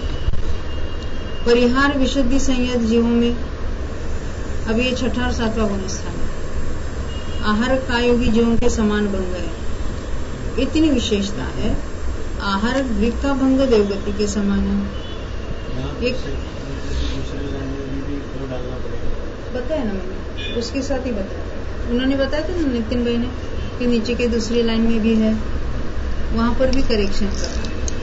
परिहार विशुद्धि संयत जीवों में अब ये छठा और 7वां गुणस्थान है। आहार कायोगी जीवों के समान भंग है, इतनी विशेषता है। आहार द्विक का भंग देवगति के समान है, एक दूसरे लाइन में भी वो डालना पड़ेगा। बताया ना मैंने, उसके साथ ही बताया। उन्होंने बताया था ना नितिन भाई ने कि नीचे के दूसरी लाइन में भी है, वहां पर भी करेक्शन करना।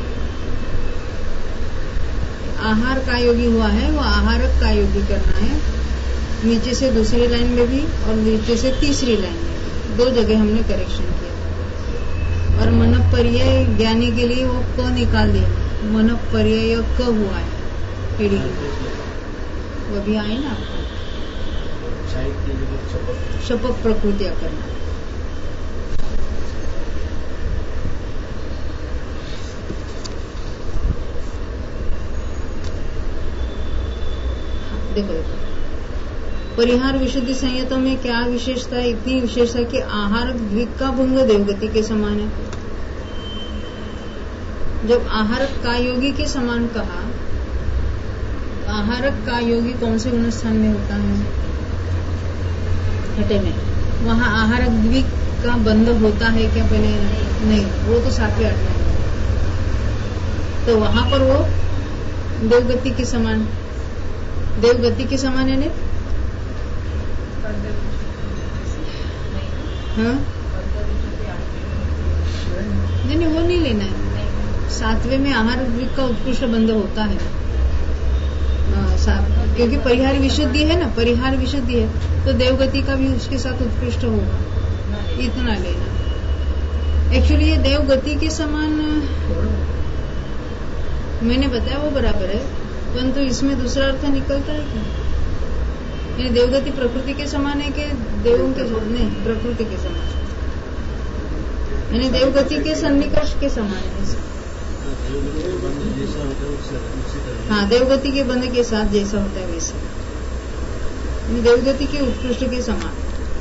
आहार का योगी हुआ है, वो आहारक का योगी करना है। नीचे से दूसरी लाइन में भी और नीचे से तीसरी लाइन में भी 2 जगह हमने करेक्शन किया। और मनप पर्याय ज्ञानी के लिए वो क निकाल दिया, मनप पर्याय क हुआ है हेडिंग, वो भी आई ना आपको। शपथ प्रकृतिया करना। देखो परिहार विशुद्धि संयतों में क्या विशेषता है? इतनी विशेषता कि आहारक द्विक का भंग देवगति के समान है। जब आहारक का योगी के समान कहा, आहारक का योगी कौन से अनुष्ठान में होता है? हटे में। वहां आहारक द्विक का बंध होता है क्या? पहले नहीं, वो तो 7वें 8वें। तो वहां पर वो देवगति के समान, देवगति के समान है नहीं? हाँ? नहीं, वो नहीं लेना है। 7वें में आहार द्विक का उत्कृष्ट बंध होता है, क्योंकि परिहार विशुद्धि है ना, परिहार विशुद्धि है तो देवगति का भी उसके साथ उत्कृष्ट होगा, इतना लेना। एक्चुअली ये देवगति के समान मैंने बताया वो बराबर है, परंतु इसमें दूसरा अर्थ निकलता है क्या? यानी देवगति प्रकृति के समान है कि देवों के नहीं, प्रकृति के समान, यानी देवगति के सन्निकर्ष के समान है। हाँ, देवगति के बंध के साथ जैसा होता है वैसे, यानी देवगति के उत्कृष्ट के समान।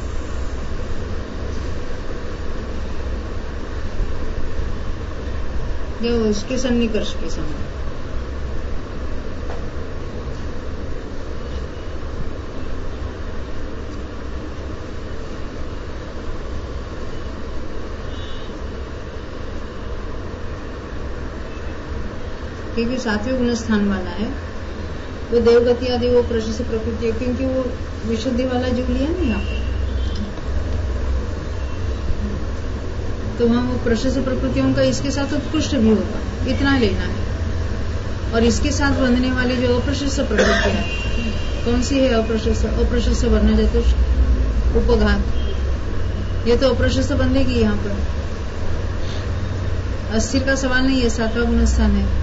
या उसके सन्निकर्ष के समान। क्योंकि 7वें गुण स्थान वाला है, वो देवगति आदि वो प्रशस्त प्रकृति है, क्योंकि वो विशुद्धि वाला जो लिया नहीं यहाँ पर, तो वहाँ वो प्रशस्त प्रकृतियों का इसके साथ उत्कृष्ट भी होगा, इतना लेना है। और इसके साथ बंधने वाली जो अप्रशस्त प्रकृति है, कौन सी है अप्रशस्त? अप्रशस्त वर्ण चतुष्ट उपघात, ये तो अप्रशस्त बंधेगी यहाँ पर। अस्थिर का सवाल नहीं है, 7वां गुण स्थान है,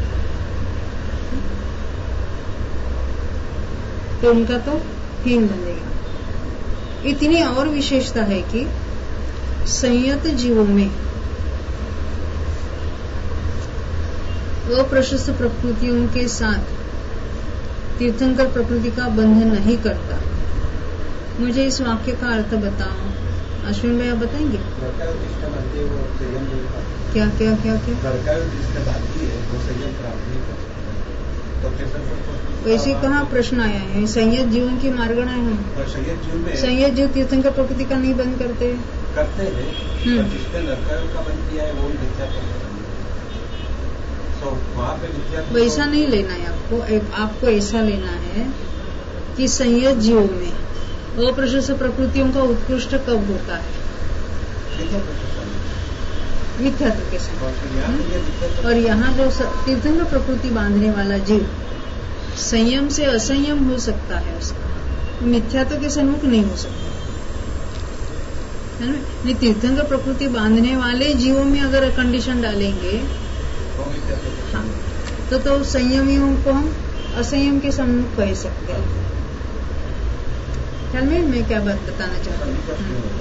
तो उनका तो हीन बनेगा। इतनी और विशेषता है कि संयत जीवों में अप्रशस्त प्रकृतियों के साथ तीर्थंकर प्रकृति का बंधन नहीं करता। मुझे इस वाक्य का अर्थ बताओ। अश्विन भाई आप बताएंगे? क्या क्या क्या क्या? वैसे कहाँ प्रश्न आया है? संयत जीवन की मार्गणा है हम। संयत जीव तीर्थंकर प्रकृति का नहीं बंद करते हैं, जिसने नरकायों का बंद किया है वो भी मिथ्या तो वहाँ पे वैसा नहीं लेना है आपको। आपको ऐसा लेना है कि संयत जीवों में अप्रशस्त प्रकृतियों का उत्कृष्ट कब होता है? मिथ्यात्व के साथ। और यहाँ जो तीर्थंकर प्रकृति बांधने वाला जीव संयम से असंयम हो सकता है, उसका मिथ्यात्व के सम्मुख नहीं हो सकता है ना। तीर्थंकर प्रकृति बांधने वाले जीवों में अगर कंडीशन डालेंगे हाँ, तो संयमियों को हम असंयम के सम्मुख कह सकते हैं। ख्याल में मैं क्या बात बताना चाहती हूँ?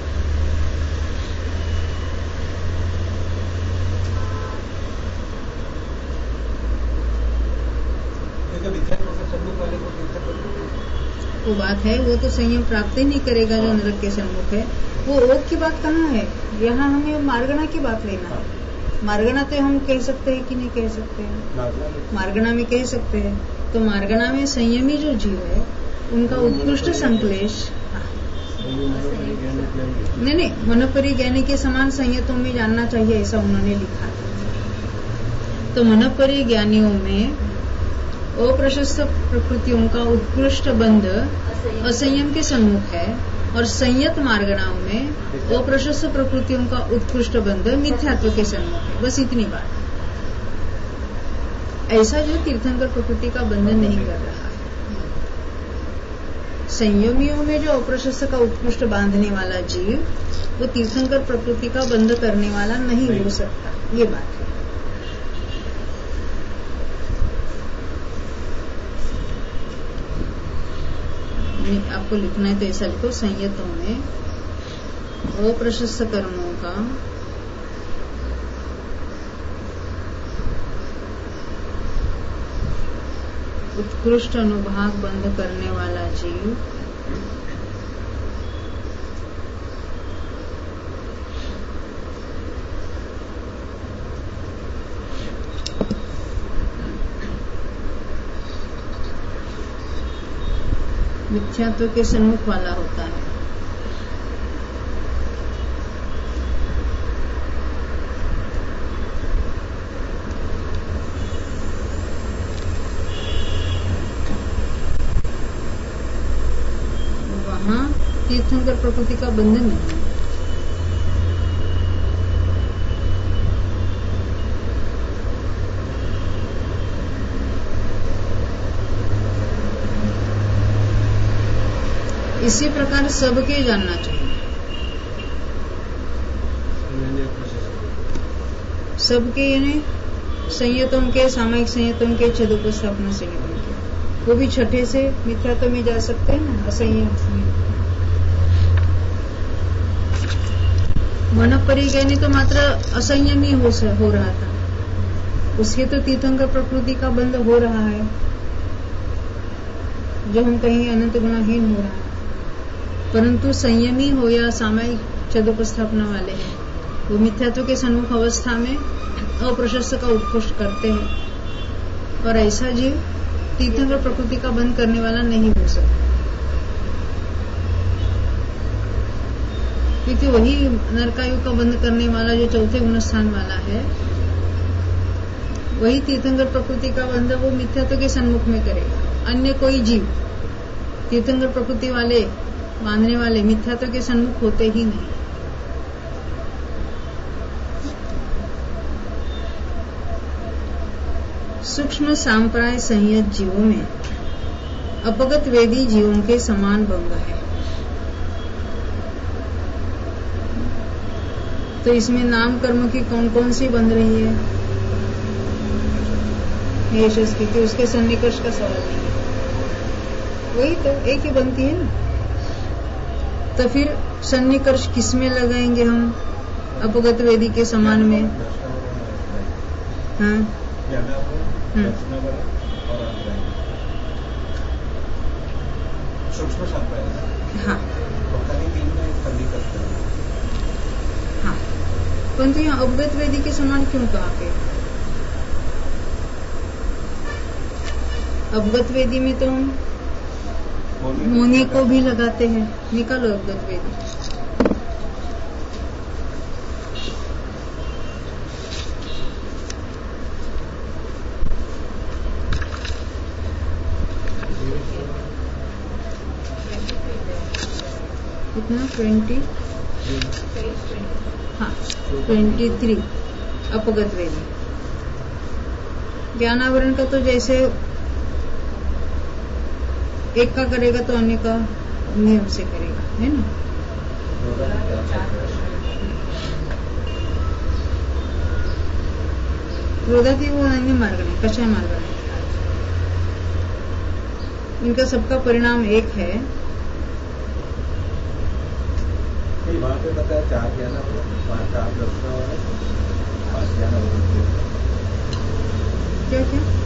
वो बात है, वो तो संयम प्राप्त ही नहीं करेगा जो नरक के सम्मुख है। वो रोग की बात कहाँ है? यहाँ हमें मार्गणा की बात लेना है। मार्गणा तो हम कह सकते हैं कि नहीं कह सकते हैं? मार्गणा में कह सकते हैं। तो मार्गणा में संयमी जो जीव है उनका उत्कृष्ट संक्लेश नहीं, मनोपरि ज्ञानी के समान संयतों में जानना चाहिए, ऐसा उन्होंने लिखा। तो मनोपरि ज्ञानियों में अप्रशस्त प्रकृतियों का उत्कृष्ट बंध असंयम के सन्मुख है और संयत मार्गणाओं में अप्रशस्त प्रकृतियों का उत्कृष्ट बंध मिथ्यात्व के सन्मुख है। बस इतनी बात। ऐसा जो तीर्थंकर प्रकृति का बंधन नहीं कर रहा है, संयमियों में जो अप्रशस्त का उत्कृष्ट बांधने वाला जीव, वो तीर्थंकर प्रकृति का बंध करने वाला नहीं हो सकता। ये बात है। आपको लिखना है तो ऐसा लिखो, संयतों में अप्रशस्त कर्मों का उत्कृष्ट अनुभाग बंद करने वाला जीव मिथ्यात्व के सन्मुख वाला होता है। वहां तीर्थंकर प्रकृति का बंधन नहीं है। इसी प्रकार सबके जानना चाहिए। सबके यानी संयतों के, सामायिक संयतों के, छदोपस्थापना संयतों के, वो भी छठे से मिथ्यात्व में जा सकते हैं ना। असंयत मन परिज्ञानी तो मात्र असंयमी हो रहा था, उसके तो तीर्थंकर प्रकृति का बंध हो रहा है, जो हम कहेंगे अनंत गुणाहीन हो रहा है। परंतु संयमी हो या सामायिक छदोपस्थापना वाले हैं, वो मिथ्यात्व के सन्मुख अवस्था में अप्रशस्त का उत्कृष्ट करते हैं, और ऐसा जीव तीर्थंकर प्रकृति का बंध करने वाला नहीं हो सकता, क्योंकि वही नरकायु का बंध करने वाला जो चौथे गुण स्थान वाला है, वही तीर्थंकर प्रकृति का बंध वो मिथ्यात्व के सन्मुख में करेगा। अन्य कोई जीव तीर्थंकर प्रकृति वाले बांधने वाले मिथ्यात्व के सन्मुख होते ही नहीं। सूक्ष्म सांप्राय संयत जीवों में अपगत वेदी जीवों के समान भंग है। तो इसमें नाम कर्म की कौन कौन सी बन रही है? यशस की, कि उसके सन्निकर्ष का सवाल नहीं है, वही तो एक ही बनती है ना। तो फिर सन्निकर्ष किसमें लगाएंगे हम? अपगत वेदी के समान में। हाँ सूक्ष्म संप्रदाय। हाँ हाँ, परंतु यहाँ अपगत वेदी के समान क्यों कहा के? अपगत वेदी में तो हम मोनी को भी लगाते हैं। निकालो अपगत वेदी। कितना? 20? हाँ 23 अपगत वेदी। ज्ञानावरण का तो जैसे एक का करेगा तो अन्य का नियम से करेगा, है ना। क्रोधाती वो अन्य मार्ग नहीं, कच्चा मार्ग नहीं, इनका सबका परिणाम एक है। वहाँ पे बताया 4 ज्ञानावरण, 4 दर्शनावरण, 5 ज्ञानावरण। क्या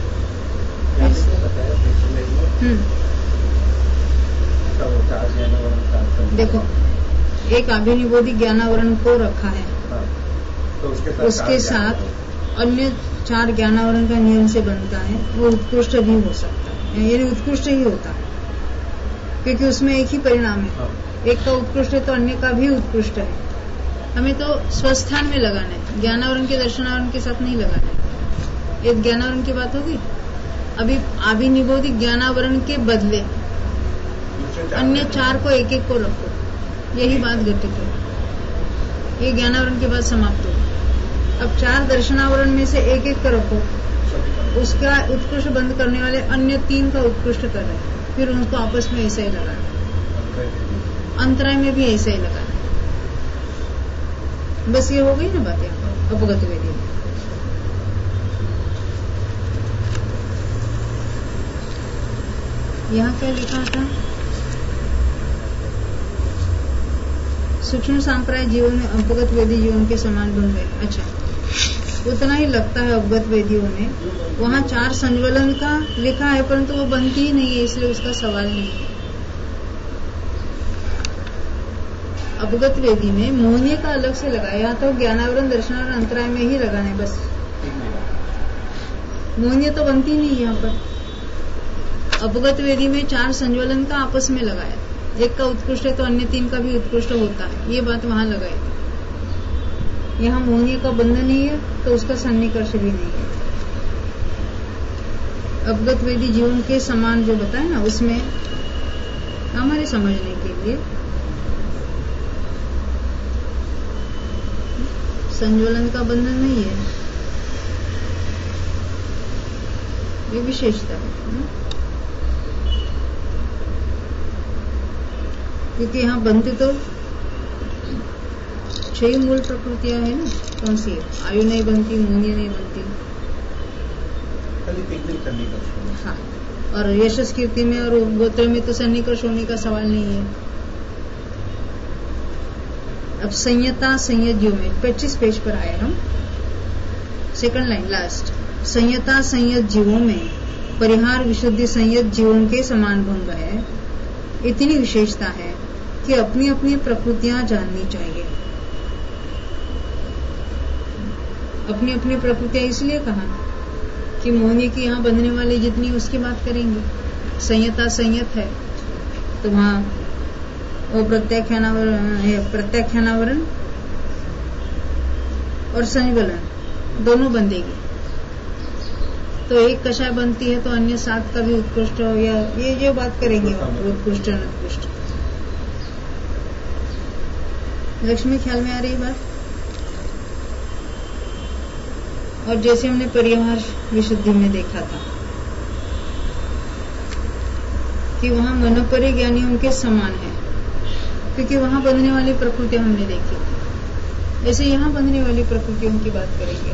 बताया? देखो, एक अभिनिबोधि ज्ञानावरण को रखा है, तो उसके साथ अन्य 4 ज्ञानावरण का नियम से बनता है। वो उत्कृष्ट भी हो सकता है, यानी उत्कृष्ट ही होता है, क्योंकि उसमें एक ही परिणाम है। एक का उत्कृष्ट है तो अन्य का भी उत्कृष्ट है। हमें तो स्वस्थान में लगाना है, ज्ञानावरण के दर्शनावरण के साथ नहीं लगाना है। ये ज्ञानावरण की बात होगी, अभी आविनिबोधि ज्ञानावरण के बदले अन्य 4 को एक एक को रखो, यही बात घटित हो। ये ज्ञानावरण के बाद समाप्त हो। अब 4 दर्शनावरण में से एक एक को रखो, उसका उत्कृष्ट बंद करने वाले अन्य 3 का उत्कृष्ट कर रहे, फिर उनको आपस में ऐसा ही लगाना, अंतराय में भी ऐसा ही लगाना। बस ये हो गई ना बात यहाँ अपगत वेदी में। यहाँ क्या लिखा था? सूक्ष्म सांप्राय जीवन में अपगत वेदी जीवन के समान बन गए। अच्छा, उतना ही लगता है अपगत वेदियों में। वहाँ 4 संज्वलन का लिखा है, परंतु वो बनती ही नहीं है, इसलिए उसका सवाल नहीं है। अपगत वेदी में मोहनीय का अलग से लगाया, यहाँ तो ज्ञानावरण दर्शनावरण अंतराय में ही लगाने, बस मोहनीय तो बनती नहीं यहाँ पर। अपगत वेदी में 4 संज्वलन का आपस में लगाया, एक का उत्कृष्ट है तो अन्य 3 का भी उत्कृष्ट होता है, ये बात वहां लगाई। यहाँ मोहनीय का बंधन नहीं है तो उसका सन्निकर्ष भी नहीं है। अपगत वेदी जीवन के समान जो बताए ना, उसमें हमारे समझने के लिए संज्वलन का बंधन नहीं है, ये विशेषता है। क्योंकि यहाँ बनते तो 6 मूल प्रकृतियां है ना, कौन सी है? आयु नहीं बनती, मोहनीय नहीं बनती, हाँ, और यशस कीर्ति में और गोत्र में तो सन्निकर्ष होने का सवाल नहीं है। अब संयता संयज्यों में 25 पेज पर आए हम, सेकंड लाइन लास्ट। संयता संयत जीवों में परिहार विशुद्धि संयत जीवों के समान भंग है। इतनी विशेषता है कि अपनी अपनी प्रकृतियां जाननी चाहिए। अपनी अपनी प्रकृतियां इसलिए कहा कि मोहनी की यहाँ बंधने वाली जितनी उसकी बात करेंगे। संयता संयत है तो वहाँ वो प्रत्याख्यानावरण और संज्वलन दोनों बंधेगी। तो एक कषाय बनती है तो अन्य 7 का भी उत्कृष्ट हो, या ये जो बात करेंगे उत्कृष्ट अनुत्कृष्ट। लक्ष्मी ख्याल में आ रही बात? और जैसे हमने परिहार विशुद्धि में देखा था कि वहां मनोपरि ज्ञानियों के समान है, क्योंकि वहां बंधने वाली प्रकृतियां हमने देखी, ऐसे यहाँ बंधने वाली प्रकृतियों की बात करेंगे।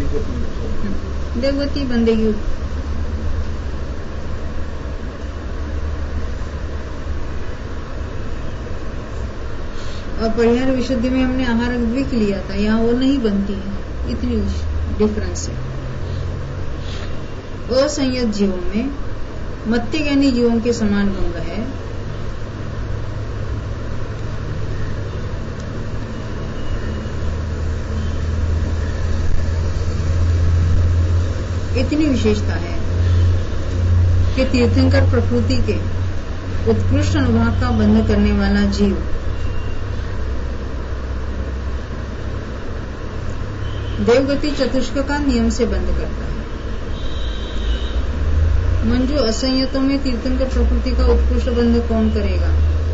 देवगति बंदेगी। और परिहार विशुद्धि में हमने आहार द्विक लिया था, यहाँ वो नहीं बनती है, इतनी डिफरेंस है। असंयत जीवों में मत्स्य ज्ञानी जीवों के समान भंग है। इतनी विशेषता है कि तीर्थंकर प्रकृति के उत्कृष्ट अनुभाग का बंध करने वाला जीव देवगति चतुष्क का नियम से बंद करता है। मंजू असंयतों में तीर्थंकर प्रकृति का उत्कृष्ट बंध कौन करेगा?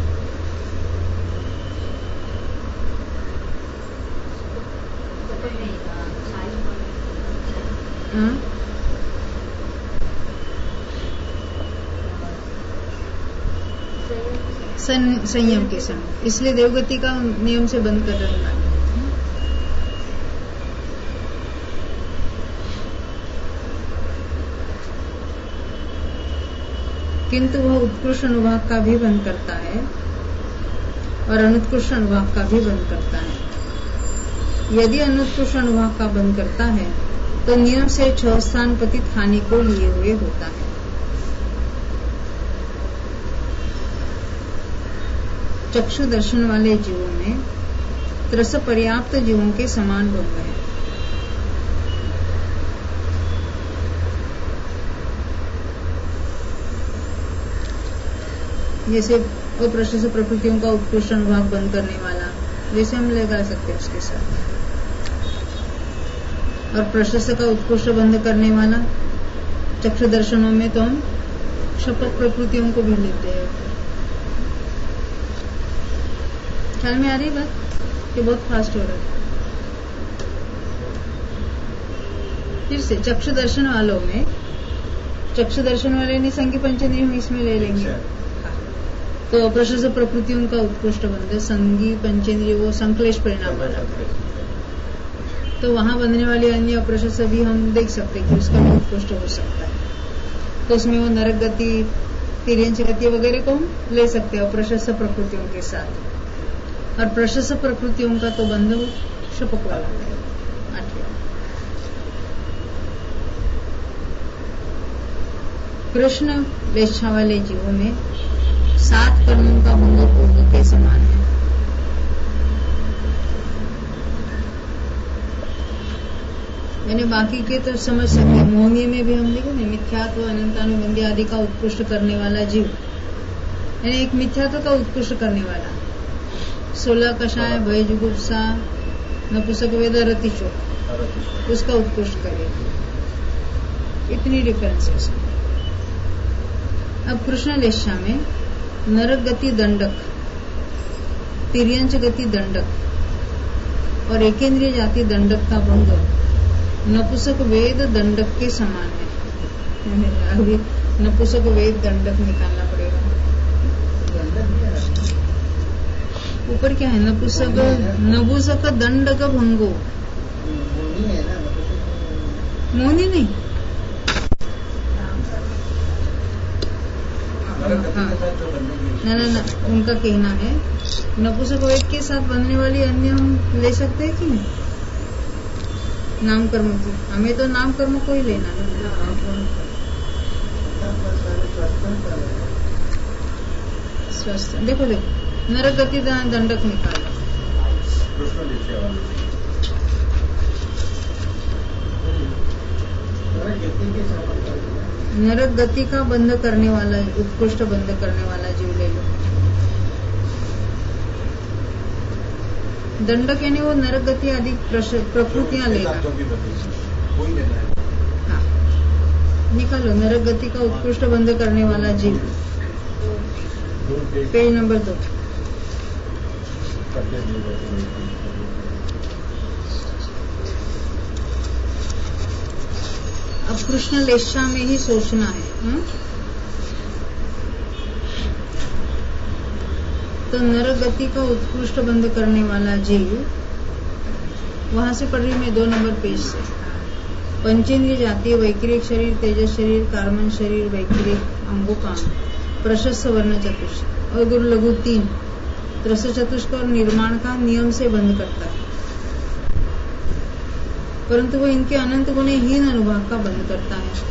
संयम के समय, इसलिए देवगति का नियम से बंद कर रहे हैं। किंतु वह उत्कृष्ट अनुभाग का भी बंद करता है और अनुत्कृष्ट अनुभाग का भी बंद करता है। यदि अनुत्कृष्ट अनुभाग का बंद करता है तो नियम से 6 स्थान पतित हानि को लिए हुए होता है। चक्षु दर्शन वाले जीवों में त्रस पर्याप्त जीवों के समान भंग है। जैसे अप्रशस्त प्रकृतियों का उत्कृष्ट अनुभाग बंद करने वाला, जैसे हम लगा सकते हैं उसके साथ, और प्रशस्त का उत्कृष्ट बंद करने वाला चक्षु दर्शनों में तो हम शपथ प्रकृतियों को भी लेते हैं। ख्याल में आ रही बात कि बहुत फास्ट हो रहा है? फिर से चक्षु दर्शन वालों में, चक्षु दर्शन वाले नहीं संज्ञ पंचेंद्रिय हम इसमें ले लेंगे। तो अप्रशस्त प्रकृतियों का उत्कृष्ट बंध संज्ञ पंचेंद्रिय वो संक्लेश परिणाम वाला, तो वहां बनने वाली अन्य अप्रशस्त भी हम देख सकते हैं कि उसका भी उत्कृष्ट हो सकता है। तो उसमें वो नरक गति, तिर्यंच गति वगैरह को हम ले सकते हैं अप्रशस्त प्रकृतियों के साथ। और प्रशस्त प्रकृतियों का तो बंध शपक वाला है। 8वें कृष्ण लेच्छा वाले जीवों में 7 कर्मों का भंग भोग के समान है। मैंने बाकी के तो समझ सकते हैं। मोहनीय में भी हम देखो मिथ्यात्व अनंतानुबंधी आदि का उत्कृष्ट करने वाला जीव, यानी एक मिथ्यात्व का उत्कृष्ट करने वाला, 16 कषाय, भय, जुगुप्सा, नपुंसक वेद, रतिशोक, उसका उत्कृष्ट करेगा। इतनी डिफरेंसेस। अब कृष्ण लेच्छा में नरक गति दंडक, तिर्यंच गति दंडक और एकेंद्रिय जाति दंडक का भंग नपुंसक वेद दंडक के समान है। अभी नपुंसक वेद दंडक निकालना पड़ेगा। ऊपर क्या है? नपुंसक दंडक भंगो, मोनी नहीं, ना उनका कहना है नपुंसक वेद के साथ बनने वाली अन्य हम ले सकते हैं कि नहीं? नाम कर्म की, हमें तो नाम कर्म को ही लेना है। स्वस्थ देखो नरक गति दंडक निकालो। नरक गति का बंध करने वाला, उत्कृष्ट बंध करने वाला जीव ले लो। दंडक यानी वो नरक गति आदि प्रकृतियां लेगा। हाँ, निकालो नरक गति का उत्कृष्ट बंध करने वाला जीव। Page number 2। अब कृष्ण लेच्छा में ही सोचना है। तो नरक गति का उत्कृष्ट बंध करने वाला जीव, वहां से पढ़ रही मैं 2 नंबर पेज से। पंचेंद्रिय जाति, वैक्रिक शरीर, तेजस शरीर, कार्मन शरीर, वैक्रिक अंगोकाम, प्रशस्त वर्ण चतुष्क और गुरु लघु 3 त्रस चतुष्क और निर्माण का नियम से बंध करता है, परंतु वो इनके अनंत गुणहीन अनुभाग का बंध करता है।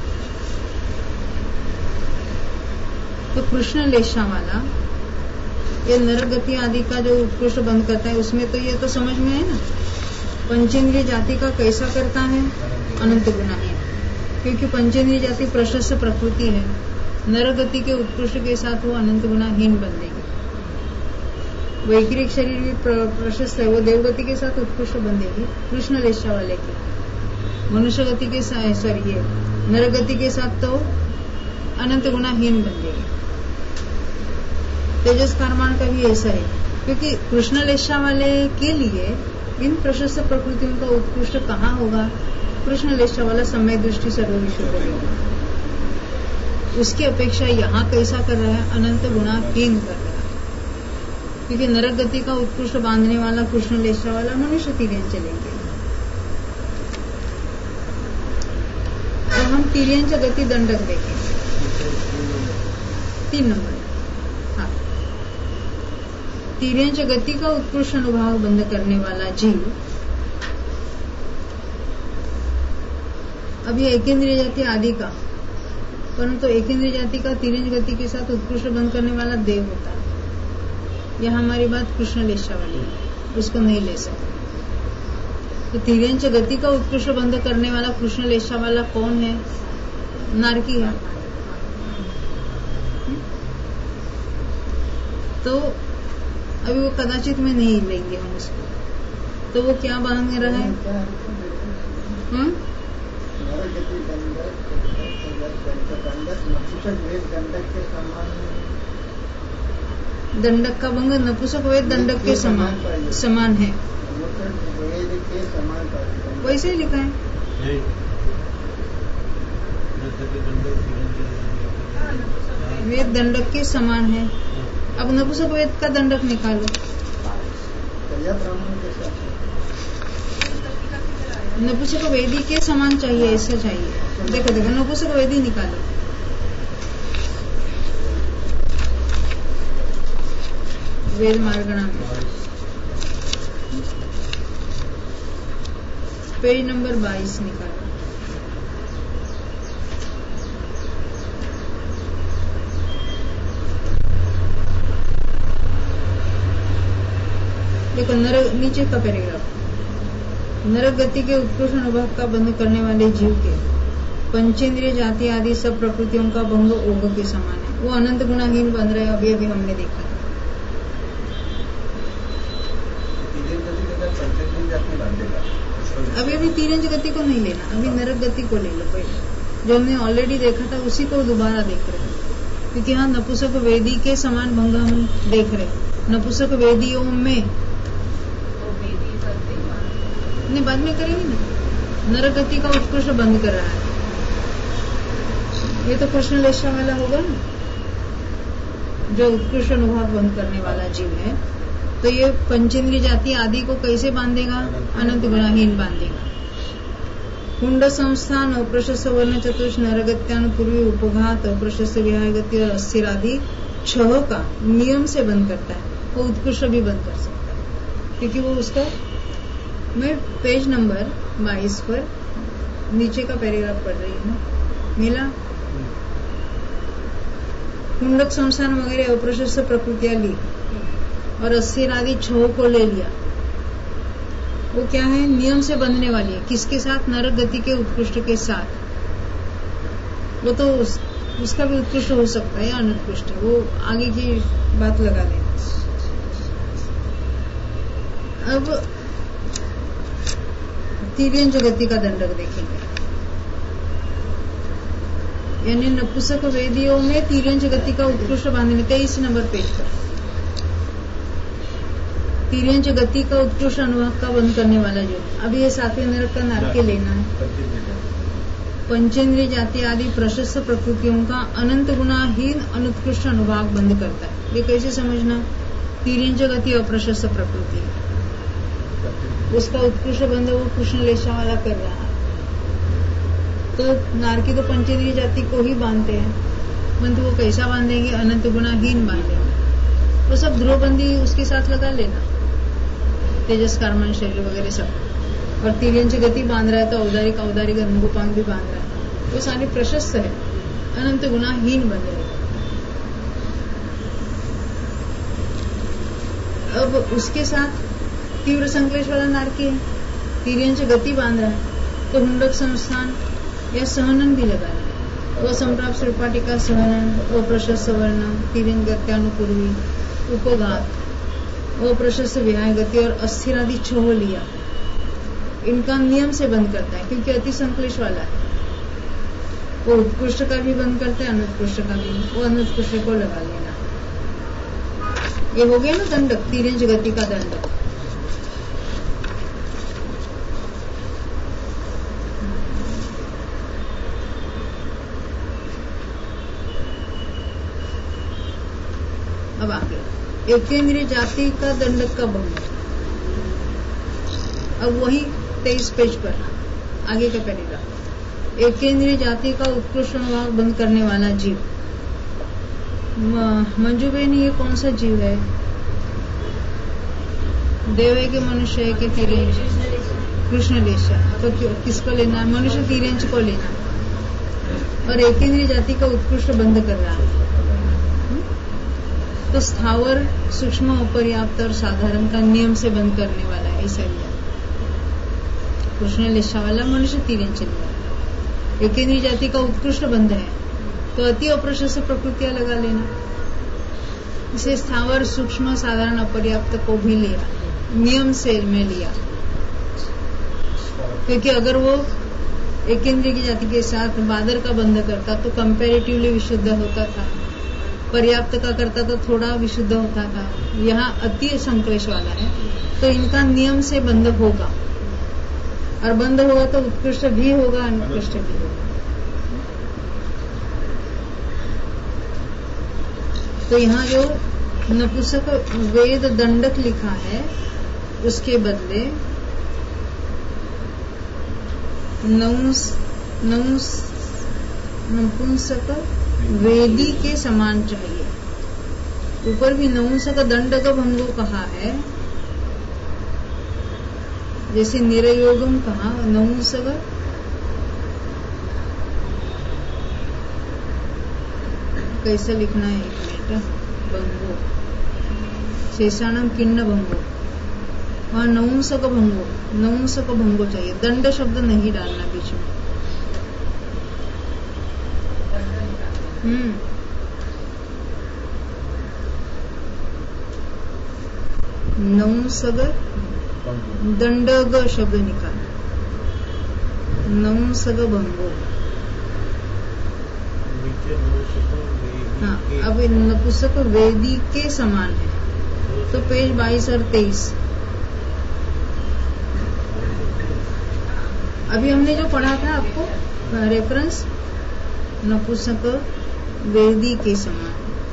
तो कृष्ण लेच्छा वाला ये नरक गति आदि का जो उत्कृष्ट बंध करता है, उसमें तो ये तो समझ में है ना, पंचेंद्रिय जाति का कैसा करता है? अनंत गुणहीन, क्योंकि पंचेंद्रिय जाति प्रशस्त प्रकृति है। नरक गति के उत्कृष्ट के साथ वो अनंत गुणहीन बंधेगी। वैक्रिक शरीर भी प्रशस्त है, वो देवगति के साथ उत्कृष्ट बंधेगी कृष्ण लेच्छा वाले की। मनुष्य गति के साथ ये नरक गति के साथ तो अनंत गुणहीन बंधेगी। तेजस कर्मान का भी ऐसा है, क्योंकि कृष्ण लेच्छा वाले के लिए इन प्रशस्त प्रकृतियों का उत्कृष्ट कहाँ होगा? कृष्ण लेच्छा वाला समय दृष्टि सर्व विशुद्ध होगा। उसकी अपेक्षा यहाँ कैसा कर रहा है? अनंत गुणाहीन कर रहा है, क्योंकि नरक गति का उत्कृष्ट बांधने वाला कृष्ण लेच्छा वाला मनुष्य तिर्यंच चलेंगे। तो हम तिर्यंच गति दंडक देखेंगे 3 नंबर। हाँ, तिर्यंच गति का उत्कृष्ट अनुभाग बंध करने वाला जीव। अब ये एकेंद्रिय जाति आदि का, परंतु एकेंद्रिय जाति का तिर्यंच गति के साथ उत्कृष्ट बंध करने वाला देव होता है। यह हमारी बात कृष्ण लेच्छा वाली है, उसको नहीं ले सकते। तो तिर्यंच गति का उत्कृष्ट बंध करने वाला कृष्ण लेच्छा वाला कौन है? नारकी है। तो अभी वो कदाचित में नहीं लेंगे हम उसको। तो वो क्या बांध रहा है? दंडक का भंग नपुंसक वेद दंडक के समान है, वैसे ही लिखा है। वेद दंडक के समान है। अब नपुंसक वेद का दंडक निकालो। नपुंसक वेदी के समान चाहिए, ऐसा चाहिए। देखो देखो नपुंसक वेदी निकालो। वेद मार्गणा में पेज नंबर 22 निकालो। देखो नरक, नीचे का पैराग्राफ। नरक गति के उत्कृष्ट अनुभव का भंग करने वाले जीव के पंचेंद्रिय जाति आदि सब प्रकृतियों का भंग ओघ के समान है। वो अनंत गुणाहीन बन रहे, अभी अभी हमने देखा। अभी अभी तीरंज गति को नहीं लेना, अभी नरक गति को ले लो पहले। जो हमने ऑलरेडी देखा था उसी को दोबारा देख रहे हैं, क्योंकि यहाँ नपुंसक वेदी के समान भंग हम देख रहे हैं। नपुंसक वेदियों में नहीं, बाद में करेंगे ना। नरक गति का उत्कृष्ट बंद कर रहा है, ये तो कृष्ण लेशा वाला होगा ना, जो उत्कृष्ट अनुभव बंद करने वाला जीव है। तो ये पंचेंद्रिय जाति आदि को कैसे बांधेगा? अनंत गुणाहीन बांधेगा। कुंड संस्थान अप्रशस्त वर्ण चतुर्थ नरगत्यानुपूर्वी उपघात अप्रशस्त विहाय गति और अस्थिर आदि 6 का नियम से बंद करता है। वो उत्कृष्ट भी बंद कर सकता है, क्योंकि वो उसका, मैं पेज नंबर 22 पर नीचे का पैराग्राफ पढ़ रही हूँ। मिला? कुंडक संस्थान वगैरह अप्रशस्त प्रकृतियां ली और अस्थिर आदि 6 को ले लिया। वो क्या है? नियम से बंधने वाली है। किसके साथ? नरक गति के उत्कृष्ट के साथ। वो तो उसका भी उत्कृष्ट हो सकता है या अनुत्कृष्ट, वो आगे की बात लगा दें। अब तिर्यंच गति का दंडक देखेंगे, यानी नपुंसक वेदियों में तिर्यंच गति का उत्कृष्ट बांधने। 23 नंबर पेज पर तिर्यंच गति का उत्कृष्ट अनुभव का बंद करने वाला जो, अभी ये 7वें नरक का नारके लेना है। पंचेंद्रिय जाति आदि प्रशस्त प्रकृतियों का अनंत गुणाहीन अनुत्कृष्ट अनुभाग बंद करता है। ये कैसे समझना? तिर्यंच गति अप्रशस्त प्रकृति, उसका उत्कृष्ट बंध वो कृष्ण लेशा वाला कर रहा है। तो नारकी तो पंचेंद्रिय जाति को ही बांधते हैं, परंतु वो कैसा बांधेंगे? अनंत गुणाहीन बांधेंगे। वो सब ध्रुवबंदी उसके साथ लगा लेना, तेजस कर्मण शरीर वगैरह सब। और तिर्यंच गति बांध रहा है तो औदारिक औदारिक अनुगोपांग भी बांध रहा है, वो सारे प्रशस्त है, अनंत गुणाहीन बन रहे। अब उसके साथ तीव्र संक्लेश वाला नारकी है, तिर्यंच गति बांध रहा है, तो हुंडक संस्थान या सहनन भी लगा लिया। वो संप्राप्त श्रीपाटिका सहनन, वो प्रशस्त वर्ण, तिर्यंच गत्यानुपूर्वी, उपघात, वो प्रशस्त विहाय गति और अस्थिर आदि 6 लिया। इनका नियम से बंद करता है, क्योंकि अति संक्लेश वाला है। वो उत्कृष्ट का भी बंद करता है, अनुत्कृष्ट का भी। वो अनुत्कृष्ट को लगा लेना। ये हो गया ना दंडक, तिर्यंच गति का दंडक। अब आगे एकेंद्रिय जाति का दंडक का भंग। अब वही 23 पेज पर आगे का पैराग्राफ। एकेंद्रिय जाति का उत्कृष्ट अनुभाग बंद करने वाला जीव। मंजू बेन, ये कौन सा जीव है? देव है कि मनुष्य है कि तिर्यंच? कृष्ण लेशा। तो किसको लेना? मनुष्य तिर्यंच को लेना। और एकेंद्रिय जाति का उत्कृष्ट बंद कर रहा है। तो स्थावर, सूक्ष्म, अपर्याप्त और साधारण का नियम से बंद करने वाला है, ऐसा लिया। कृष्ण लेशा वाला, मनुष्य तिर्यंच लिया। एकेंद्रिय जाति का उत्कृष्ट बंध है, तो अति अप्रशस्त प्रकृतियां लगा लेना। इसे स्थावर, सूक्ष्म, साधारण, अपर्याप्त को भी लिया, नियम से में लिया। क्योंकि अगर वो एक इंद्रिय की जाति के साथ बादर का बंध करता तो कंपैरेटिवली विशुद्ध होता था, पर्याप्त का करता तो थोड़ा विशुद्ध होता था। यहाँ अति संक्लेश वाला है तो इनका नियम से बंध होगा, और बंध होगा तो उत्कृष्ट भी होगा, अनुत्कृष्ट भी होगा। तो यहाँ जो नपुंसक वेद दंडक लिखा है उसके बदले नपुंसक वेदी के समान चाहिए। ऊपर भी नपुंसक दंडक भंगो कहा है, जैसे निरयोगम कहा, नपुंसक कैसे लिखना है, एक मिनट, भंगो शेषाणम किन्न भंगो, वहाँ नपुंसक भंगो चाहिए, दंड शब्द नहीं डालना बीच में। नपुंसक दंडग शब्द निकाल, नपुंसक भंगो। हाँ, अब नपुंसक वेदी के समान है, तो पेज 22 और 23। अभी हमने जो पढ़ा था आपको रेफरेंस, नपुंसक वेदी के समान।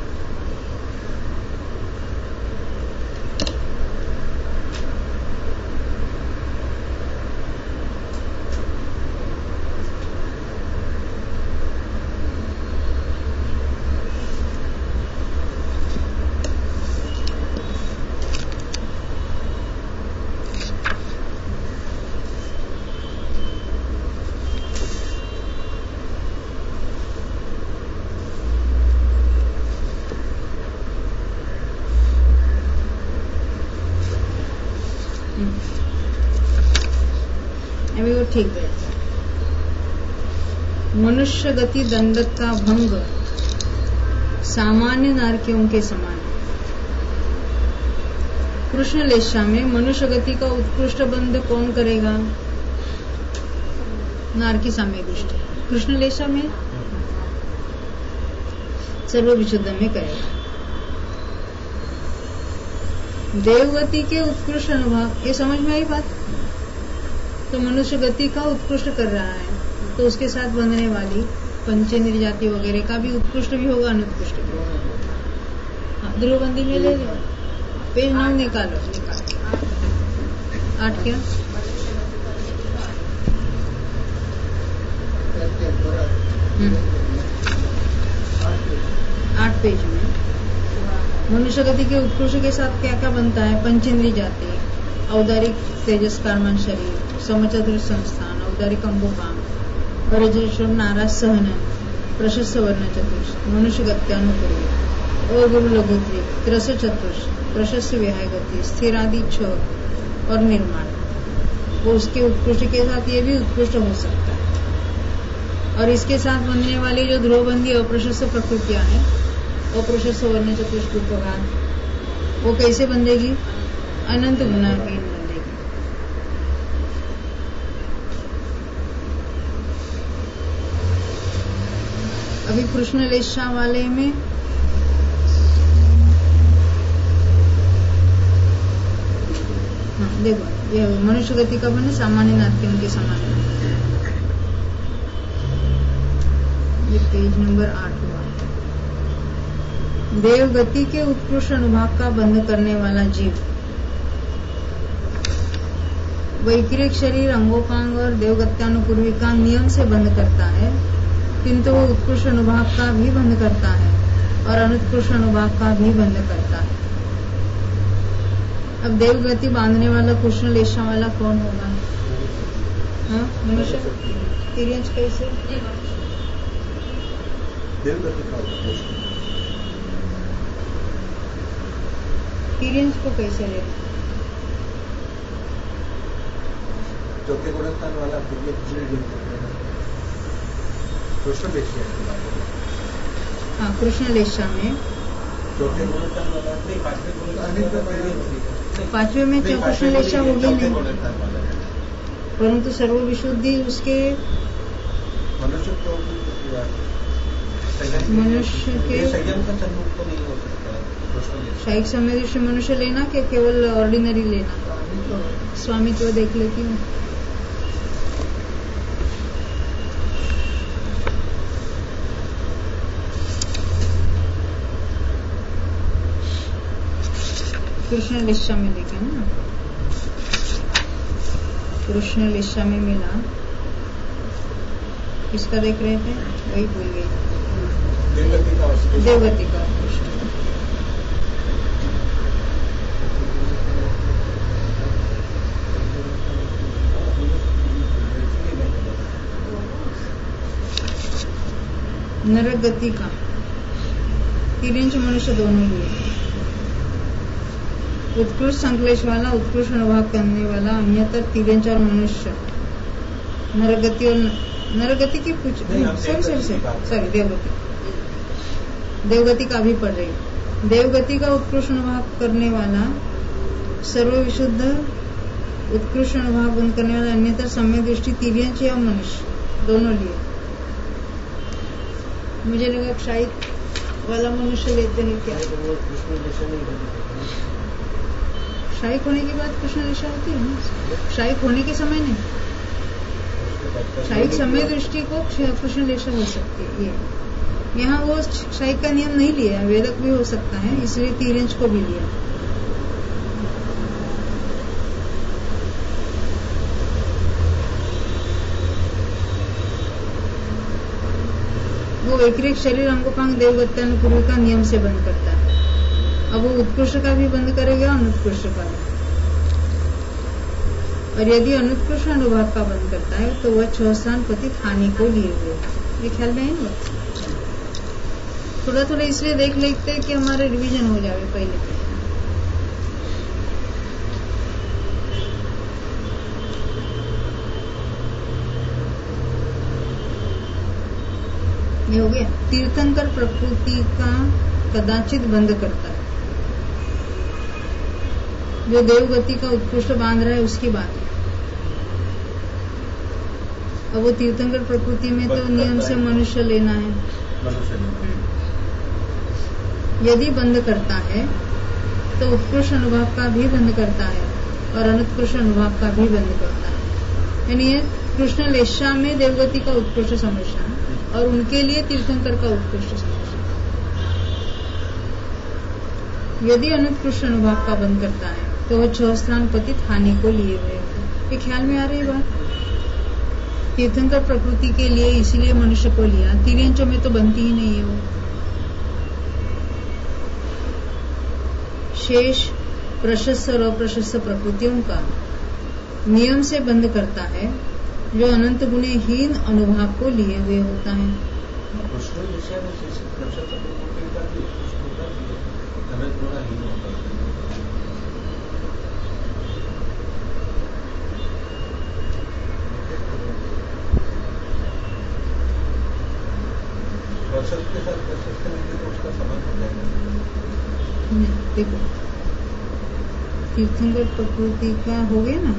अभी वो ठीक है। मनुष्य गति दंडक का भंग सामान्य नारकियों के समान है। कृष्ण लेशा में मनुष्य गति का उत्कृष्ट बंध कौन करेगा? नारकी साम्य दृष्टि। कृष्ण लेशा में सर्व विशुद्ध में करेगा। देवगति के उत्कृष्ट अनुभव, ये समझ में आई बात? तो मनुष्य गति का उत्कृष्ट कर रहा है तो उसके साथ बंधने वाली पंचेंद्रिय जाति वगैरह का भी उत्कृष्ट भी होगा, अनुत्कृष्ट भी होगा। हाँ, ध्रुवबंदी में ले लो, पेज 9 निकालो, 8 क्या 8 पेज में मनुष्य गति के उत्कृष्ट के साथ क्या क्या बनता है? पंचेंद्रिय जाति, औदारिक तेजस कारमान शरीर, समचतुर संस्थान, औदारिक अंगोपांग, रजश्रम नाराज सहनन, प्रशस्त वर्ण चतुर्ष, मनुष्य गत्यानुपूर्वी और गुरु लघुत्री, त्रस चतुर्ष, प्रशस्त विहाय गति, स्थिरादि छ और निर्माण। वो उसके उत्कृष्ट के साथ ये भी उत्कृष्ट हो सकता है। और इसके साथ बनने वाली जो ध्रुवबंदी अप्रशस्त प्रकृतियां हैं, अप्रशस्त वर्ण चतुष्ट उपघात, वो कैसे बंधेगी? अनंत गुणाहीन बंधेगी। अभी कृष्ण लेशा वाले में हाँ, देखो ये मनुष्य गति का बने सामान्य नारकियों के समान है। ये पेज नंबर 8 हुआ। देव गति के उत्कृष्ट अनुभाग का बंध करने वाला जीव वैक्रिक शरीर, अंगोपांग और देवगत्यानुपूर्वी का नियम से बंध करता है, किंतु वो उत्कृष्ट अनुभाग का भी बंध करता है और अनुत्कृष्ट अनुभाग का भी बंध करता है। अब देवगति बांधने वाला कृष्ण लेशा वाला कौन होगा? हाँ, मनुष्य तिर्यंश कैसे? तिर्यंश को कैसे ले? चौथे गुणस्थान वाला कृष्ण लेशा। हाँ, कृष्ण लेशा में चौथे गुणस्थान वाला, पांचवे में कृष्ण लेशा होगी नहीं, परंतु सर्व विशुद्धि उसके तो मनुष्य के संयम का सन्मुख तो नहीं हो सकता। शायद समय दृष्टि मनुष्य लेना कि केवल ऑर्डिनरी लेना? स्वामित्व देख लेती हूँ। कृष्ण लिस्सा में देखें ना, कृष्ण लिस्सा में मिला, किसका देख रहे थे? वही भूल गई, देवगति का उत्कृष्ट। नरक गति का तिर्यंच मनुष्य दोनों हुए। उत्कृष्ट संकलेश वाला, उत्कृष्ट अनुभव करने वाला, अन्यतर तिर्यंच और मनुष्य। नरगति और नरगति की कुछ सॉरी देवगति का भी पढ़ रही। देवगति का उत्कृष्ट अनुभव करने वाला, सर्वविशुद्ध उत्कृष्ट अनुभव बंद करने वाला, अन्यतर सम्यक दृष्टि तिर्यंच या मनुष्य दोनों लिए। मुझे लगा क्षायिक वाला मनुष्य लेते हैं क्या? क्षायिक होने के बाद कृष्ण दिशा होती है ना, क्षायिक होने के समय नहीं। क्षायिक समय दृष्टि को कृष्ण दिशा हो सकती है। ये यहाँ वो क्षायिक का नियम नहीं लिया, वेदक भी हो सकता है, इसलिए तिर्यंच को भी लिया। वो वैक्रिक शरीर अंगोपांग देवगत्यानुपूर्वी का नियम से बंद करता है। अब वो उत्कृष्ट का भी बंद करेगा, अनुत्कृष्ट का भी। और यदि अनुत्कृष्ट अनुभव का बंद करता है तो वह 6 स्थान पतित हानि को लिए हुए। ये ख्याल में है? थोड़ा थोड़ा इसलिए देख लेते हैं कि हमारे रिवीजन हो जाए पहले। ये हो गया। तीर्थंकर प्रकृति का कदाचित बंद करता है। जो देवगति का उत्कृष्ट बांध रहा है उसकी बात है। अब वो तीर्थंकर प्रकृति में तो नियम से मनुष्य लेना है। यदि बंद करता है तो उत्कृष्ट अनुभव का भी बंद करता है और अनुत्कृष्ट अनुभव का भी बंद करता है। यानी कृष्ण लेशा में देवगति का उत्कृष्ट समझना और उनके लिए तीर्थंकर का उत्कृष्ट समझना। यदि अनुत्कृष्ट अनुभव का बंद करता है तो वह 6 स्थान पतित हानि को लिए हुए। ये ख्याल में आ रही बात? तीर्थंकर प्रकृति के लिए इसीलिए मनुष्य को लिया, तिर्यंचों में तो बनती ही नहीं है वो। शेष प्रशस्त और अप्रशस्त प्रकृतियों का नियम से बंद करता है, जो अनंत गुणहीन अनुभव को लिए हुए होता है। के साथ प्रशस्त मिलकर तो उसका समान हो जाएगा। देखो तीर्थंकर प्रकृति का हो गया ना,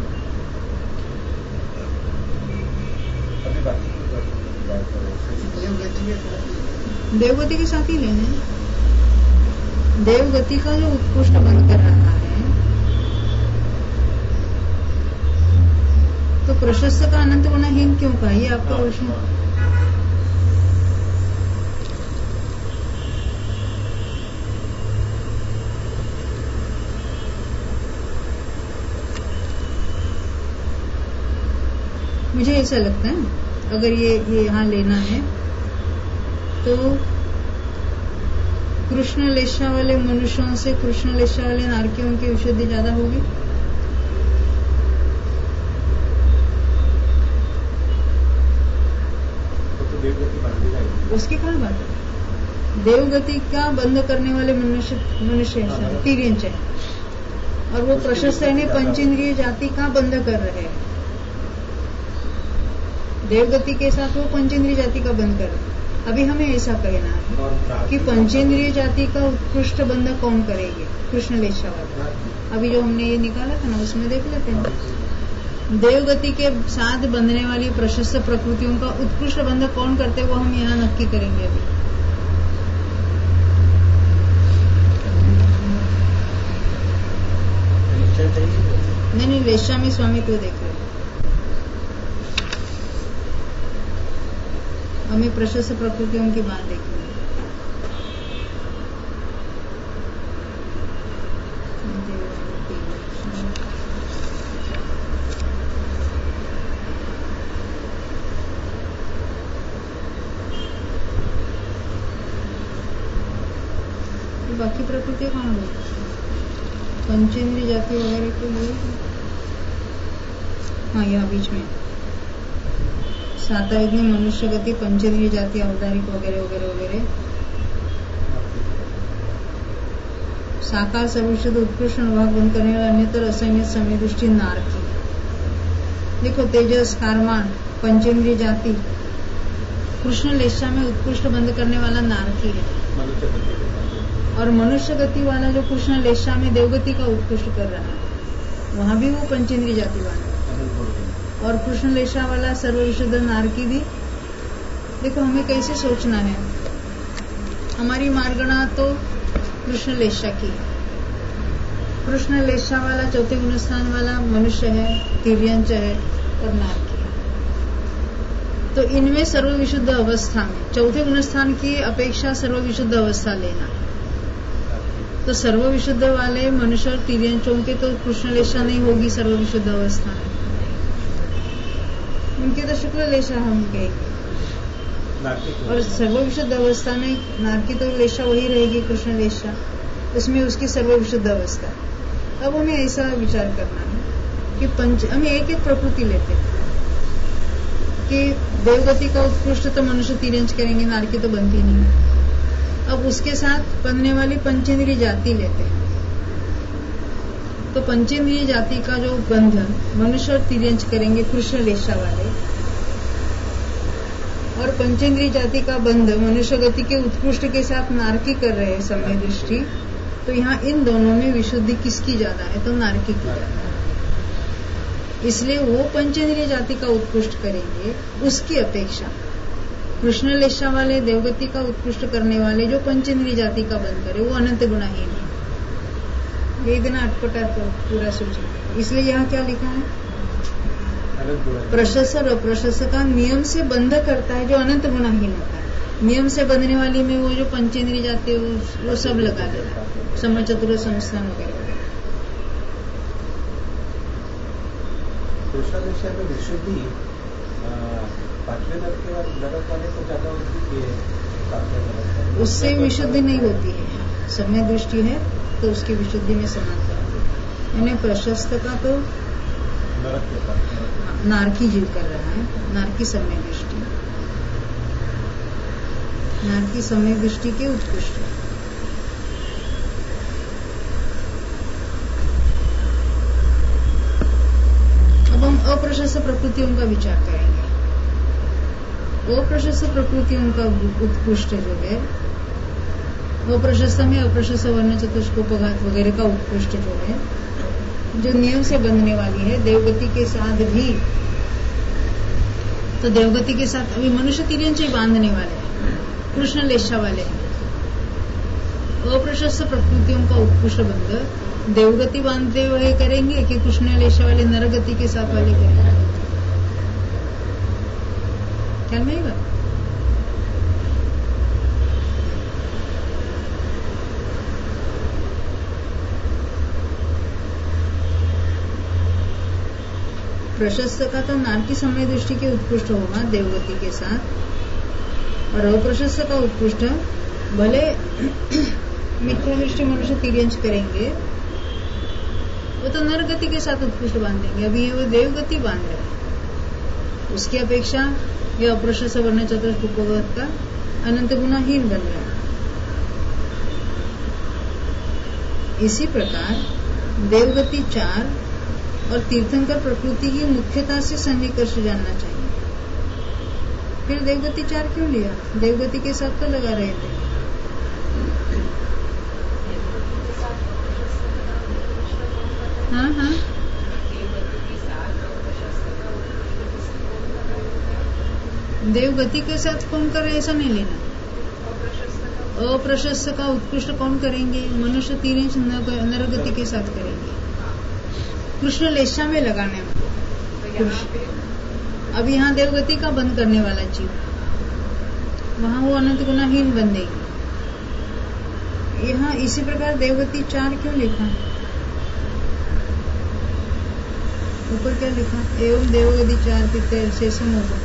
अभी बाकी देवगति के साथ ही लेने। देवगति का जो उत्कृष्ट बंद कर रहा है तो प्रशस्त का अनंत गुणहीन क्यों कहा? ये आपका प्रश्न। मुझे ऐसा लगता है अगर ये यहाँ लेना है तो कृष्ण लेशा वाले मनुष्यों से कृष्ण लेशा वाले नारकियों की विशुद्धि ज्यादा होगी। तो देवगति बांधी जाएगी। उसकी क्या बात है? देवगति का बंद करने वाले मनुष्य तिर्यंच है और वो प्रशस्त यानी पंचेंद्रिय जाति का बंद कर रहे हैं। देवगति के साथ वो पंचेंद्रिय जाति का बंद कर। अभी हमें ऐसा कहना है कि पंचेंद्रिय जाति का उत्कृष्ट बंध कौन करेगी? कृष्ण लेशा वाला। अभी जो हमने ये निकाला था ना उसमें देख लेते हैं। देवगति के साथ बंधने वाली प्रशस्त प्रकृतियों का उत्कृष्ट बंध कौन करते वो हम यहाँ नक्की करेंगे अभी। नहीं, वेश्या में स्वामी को देख रहे हमें प्रशस्त प्रकृतियों की बात देखनी है। बाकी प्रकृति कहाँ गई? पंचेंद्रिय जाति वगैरह के लिए, हाँ यहाँ बीच में सातवेद में मनुष्य गति, पंचेंद्रिय जाति, औदारिक वगैरह वगैरह वगैरह। साकार सर्वशुद्ध उत्कृष्ट अनुभाग बंद करने वाला अन्यतर असंयत समय दृष्टि नारकी। देखो तेजस, कारमान, पंचेंद्रिय जाति, कृष्ण लेशा में उत्कृष्ट बंद करने वाला नारकी है। और मनुष्य गति वाला जो कृष्ण लेशा में देवगति का उत्कृष्ट कर रहा है वहां भी वो पंचेंद्रिय जाति वाला। और कृष्ण लेशा वाला सर्वविशुद्ध नारकी भी। देखो हमें कैसे सोचना है, हमारी मार्गणा तो कृष्ण लेशा की। कृष्ण लेशा वाला चौथे गुणस्थान वाला मनुष्य है, तिर्यंच है और नारकी। तो इनमें सर्वविशुद्ध अवस्था में चौथे गुणस्थान की अपेक्षा सर्वविशुद्ध अवस्था लेना। तो सर्वविशुद्ध वाले मनुष्य और तिर्यंचों के तो कृष्ण लेशा नहीं होगी सर्वविशुद्ध अवस्था में, उनके तो शुक्ल लेशा हम कहेंगे। और सर्वविशुद्ध अवस्था में नारकी तो लेशा वही रहेगी कृष्ण लेशा, उसमें उसकी सर्वविशुद्ध अवस्था। अब हमें ऐसा विचार करना है कि हमें एक एक प्रकृति लेते हैं कि देवगति का उत्कृष्ट तो मनुष्य तिर्यंच करेंगे, नारकी तो बनती नहीं। अब उसके साथ बनने वाली पंचेंद्रिय जाति लेते हैं। तो पंचेंद्रिय जाति का जो बंधन मनुष्य और तिर्यंच करेंगे कृष्ण लेशा वाले, और पंचेंद्रिय जाति का बंध मनुष्य गति के उत्कृष्ट के साथ नारकी कर रहे हैं समय दृष्टि। तो यहाँ इन दोनों में विशुद्धि किसकी ज्यादा है? तो नारकी की ज्यादा है। इसलिए वो पंचेंद्रिय जाति का उत्कृष्ट करेंगे, उसकी अपेक्षा कृष्ण लेशा वाले देवगति का उत्कृष्ट करने वाले जो पंचेंद्रिय जाति का बंध करे वो अनंत गुणाहीन है। ये दिन अटपटा तो पूरा सोचना। इसलिए यहाँ क्या लिखा है? प्रशस्त और अप्रशस्त का नियम से बंध करता है जो अनंत गुणाहीन होता है। नियम से बंधने वाली में वो जो पंचेंद्रिय जाति है वो सब लगा देता है, समचतुर संस्थान वगैरह। कृष्ण लेशा में विशुद्धि पांचवें नरक के बाद नरक वाले को ज्यादा होती है, उससे विशुद्धि नहीं होती है। समय दृष्टि है तो उसकी विशुद्धि में समानता है। यानी प्रशस्त का तो नरक के बाद नारकी जीव कर रहा है, नारकी समय दृष्टि, नारकी समय दृष्टि के उत्कृष्ट। अब हम अप्रशस्त प्रकृतियों का विचार करेंगे। अप्रशस्त प्रकृतियों का उत्कृष्ट जो है, अप्रशस्त में अप्रशस्त वर्ण चतुष्कोपघात वगैरह का उत्कृष्ट जो है, जो नियम से बंधने वाली है देवगति के साथ भी। तो देवगति के साथ अभी मनुष्य तिर्यंच ही बांधने वाले हैं, कृष्ण लेशा वाले हैं। अप्रशस्त प्रकृतियों का उत्कृष्ट बंध देवगति बांधते हुए करेंगे कि कृष्ण लेशा वाले नरगति के साथ वाले करेंगे? क्या नहीं बात? प्रशस्त का तो नारकी समय दृष्टि के उत्कृष्ट होगा देवगति के साथ, और अप्रशस्त का उत्कृष्ट भले मिथ्या दृष्टि मनुष्य तिर्यंच करेंगे, वो तो नरगति के साथ उत्कृष्ट बांधेंगे। अभी वो देवगति बांध रहे हैं, उसकी अपेक्षा यह अप्रशस्त वर्ण चतुष्कोपघात का अनंत गुणाहीन बन रहा है। इसी प्रकार देवगति 4 और तीर्थंकर प्रकृति की मुख्यता से सन्निकर्ष जानना चाहिए। फिर देवगति 4 क्यों लिया? देवगति के साथ तो लगा रहे थे। हाँ, देव गति के साथ कौन करे ऐसा नहीं लेना। अप्रशस्त का उत्कृष्ट कौन करेंगे? मनुष्य 3 इंच नरगति के साथ करेंगे। कृष्ण लेशा में लगाना है। अब यहाँ देवगति का बंद करने वाला जीव, वहाँ वो अनंत गुणाहीन बनेगी। यहाँ इसी प्रकार देवगति 4 क्यों लिखा? ऊपर क्या लिखा? एवं देवगति 4 पितर शेषम होगा।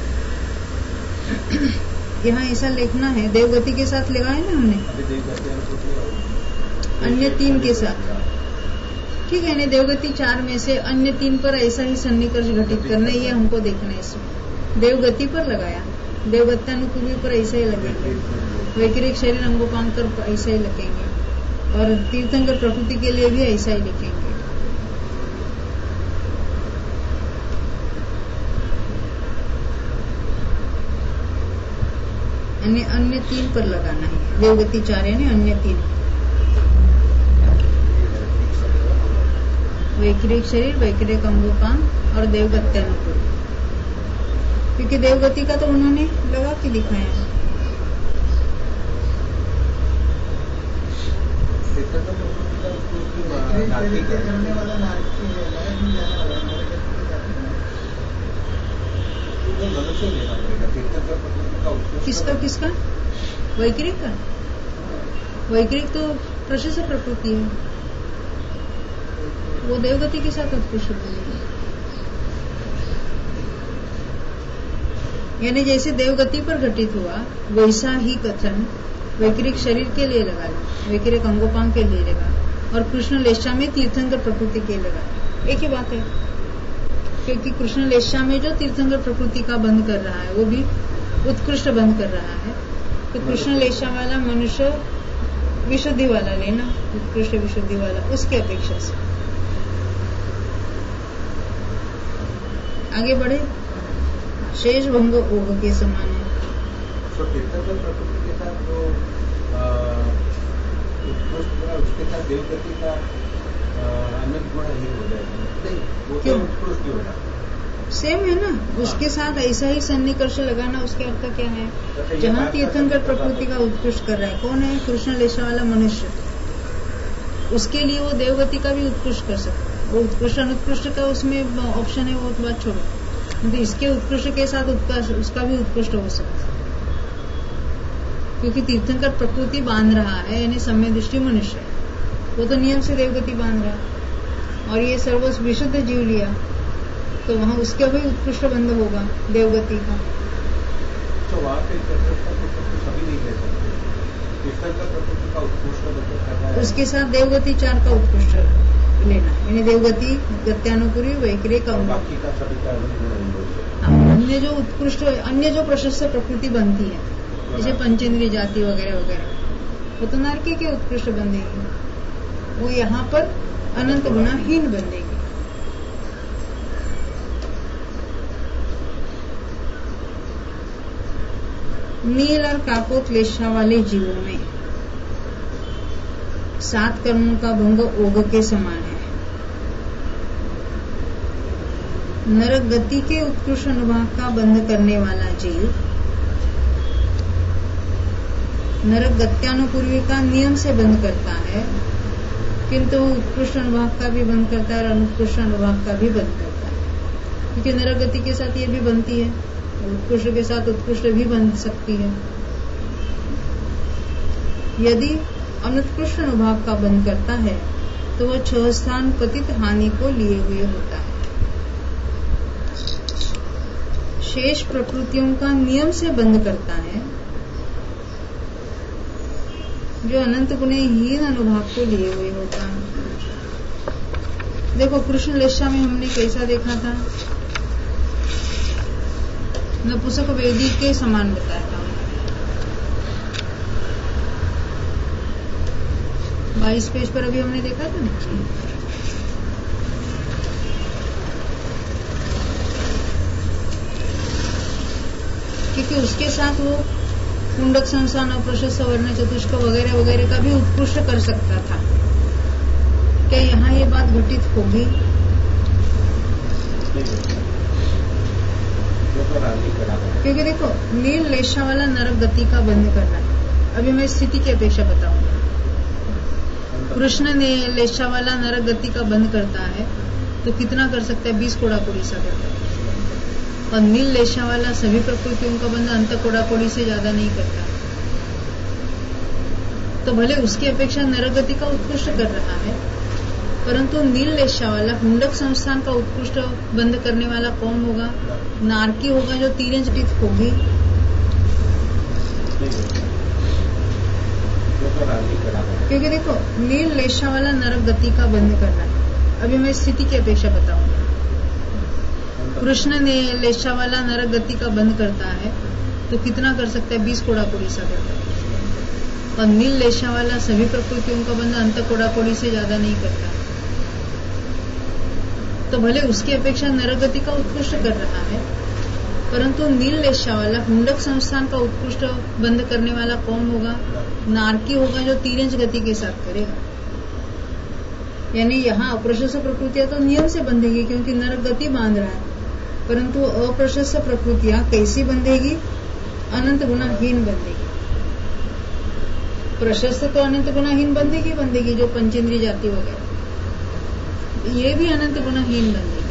यहाँ ऐसा लिखना है, देवगति के साथ लगाए ना हमने, अन्य 3 के साथ, ठीक है ना। देवगति 4 में से अन्य 3 पर ऐसा ही सन्निकर्ष घटित करना, ये हमको देखना है। इसमें देवगति पर लगाया, देवगत्यानुकूली पर ऐसा ही लगेंगे, वैकृतिक शरीर अंगोपांग पर ऐसा ही लगेंगे, और तीर्थंकर प्रकृति के लिए भी ऐसा ही लिखेंगे। अन्य 3 पर लगाना है। देवगति 4 है ना, अन्य 3, वैकृतिक शरीर, वैकृतिक अंगोपांग और देवगत्यानुकूल। क्योंकि देवगति का तो उन्होंने लगा के दिखाया है। किसका? वैकृतिक का। वैकृतिक तो प्रशस्त प्रकृति है, वो देवगति के साथ उत्कृष्ट बनेगी। यानी जैसे देवगति पर घटित हुआ वैसा ही कथन वैकृतिक शरीर के लिए लगा, वैकृतिक अंगोपांग के लिए लगा, और कृष्ण लेशा में तीर्थंकर प्रकृति के लिए लगा। एक ही बात है, क्योंकि कृष्ण लेशा में जो तीर्थंकर प्रकृति का बंद कर रहा है वो भी उत्कृष्ट बंद कर रहा है। तो कृष्ण लेशा वाला मनुष्य विशुद्धि वाला लेना, उत्कृष्ट विशुद्धि वाला, उसकी अपेक्षा से आगे बढ़े। शेष भंग ओघ के समान है। तो तीर्थंकर प्रकृति के साथ तो उसके साथ देवगति का अनंत गुण ही हो जाएगा। नहीं, वो तो उत्कृष्ट ही होगा, सेम है ना। उसके साथ ऐसा ही सन्निकर्ष लगाना, उसके अर्थ क्या है? जहाँ तीर्थंकर प्रकृति का उत्कृष्ट कर रहा है, कौन है? कृष्ण लेशा वाला मनुष्य। उसके लिए वो देवगति का भी उत्कृष्ट कर सकता है। वो उत्कृष्ट अनुत्कृष्ट का उसमें ऑप्शन है, वो बात छोड़ो, किंतु इसके उत्कृष्ट के साथ उसका भी उत्कृष्ट हो सकता है। क्योंकि तीर्थंकर प्रकृति बांध रहा है, यानी सम्य दृष्टि मनुष्य, वो तो नियम से देवगति बांध रहा है, और ये सर्व विशुद्ध जीव लिया, तो वहाँ उसका भी उत्कृष्ट बंध होगा देवगति का। तो वहाँ पे सभी नहीं ले सकते, तीर्थंकर प्रकृति का उत्कृष्ट बंध करना है, उसके साथ देवगति 4 का उत्कृष्ट लेना, यानी देवगति, गत्यानुकूली, वैकृतिक, बाकी का सभी का अन्य जो उत्कृष्ट, अन्य जो प्रशस्त प्रकृति बनती है, जैसे पंचेंद्रिय जाति वगैरह वगैरह, वो तो नारकी के उत्कृष्ट बंधेगी, वो यहाँ पर अनंत गुणाहीन बंधेगी। नील और काकोत लेशा वाले जीवों में 7 कर्मों का भंग ओघ के समान है। नरक गति के उत्कृष्ट अनुभाग का बंध करने वाला जीव नरक गत्यानुपूर्वी का नियम से बंध करता है, किंतु उत्कृष्ट अनुभाग का भी बंद करता है और अनुत्कृष्ट अनुभाग का भी बंद करता है। क्योंकि नरक गति के साथ ये भी बनती है, उत्कृष्ट के साथ उत्कृष्ट भी बन सकती है। यदि अनुत्कृष्ट अनुभाग का बंद करता है तो वह 6 स्थान पतित हानि को लिए हुए होता है। शेष प्रकृतियों का नियम से बंद करता है, जो अनंत गुणहीन अनुभाग को लिए हुए होता है। देखो कृष्ण लेशा में हमने कैसा देखा था, नपुंसक वेदी के समान बताया था। 22 पेज पर अभी हमने देखा था ना, क्योंकि उसके साथ वो कुंडक संस्थान, अप्रशस्त वर्ण, चतुष्क वगैरह वगैरह का भी उत्कृष्ट कर सकता था। क्या यहाँ ये बात घटित होगी? क्योंकि देखो नील लेशा वाला नरक गति का बंद करना है। अभी मैं स्थिति की अपेक्षा बताऊंगा। कृष्ण ने लेशा वाला नरक गति का बंद करता है तो कितना कर सकता है? 20 कोड़ा कोड़ी सा करता है। और नील लेशा वाला सभी प्रकृतियों का बंद अंत कोड़ा कोड़ी से ज्यादा नहीं करता। तो भले उसकी अपेक्षा नरक गति का उत्कृष्ट कर रहा है, परंतु नील लेशा वाला हुंडक संस्थान का उत्कृष्ट बंद करने वाला कौन होगा? नारकी होगा, जो तीरें जटित होगी। क्योंकि देखो नील लेशा वाला नरक गति का बंद करना है। अभी मैं स्थिति की अपेक्षा बताऊंगा। कृष्ण ने लेशा वाला नरक गति का बंद करता है तो कितना कर सकता है? 20 कोड़ा कोड़ी सा करता है। और नील लेशा वाला सभी प्रकृतियों का बंद अंत कोड़ा कोड़ी से ज्यादा नहीं करता। तो भले उसकी अपेक्षा नरक गति का उत्कृष्ट कर रहा है, परंतु नील लेशा वाला हुंडक संस्थान का उत्कृष्ट बंद करने वाला कौन होगा? नारकी होगा, जो तीरेंज गति के साथ करेगा। यानी यहाँ अप्रशस्त प्रकृतियां तो नियम से बंधेगी क्योंकि नरक गति बांध रहा है, परंतु अप्रशस्त प्रकृतियां कैसी बंधेगी? अनंत गुणाहीन बंधेगी। प्रशस्त तो अनंत गुणाहीन बंधेगी जो पंचेंद्रिय जाति वगैरह, ये भी अनंत गुणाहीन बंधेगी।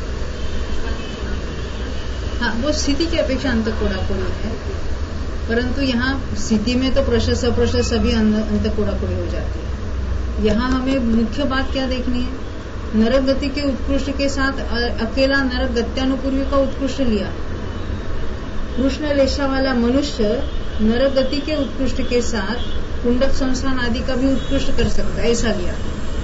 हाँ, वो स्थिति की अपेक्षा अंत कोड़ा कोड़ी है, परंतु यहाँ स्थिति में तो प्रशस्त अप्रशस्त सभी अंत कोड़ा कोड़ी हो जाती है। यहाँ हमें मुख्य बात क्या देखनी है? नरक गति के उत्कृष्ट के साथ अकेला नरक गत्यानुपूर्वी का उत्कृष्ट लिया। कृष्ण लेशा वाला मनुष्य नरक गति के उत्कृष्ट के साथ कुंडक संस्थान आदि का भी उत्कृष्ट कर सकता है, ऐसा लिया।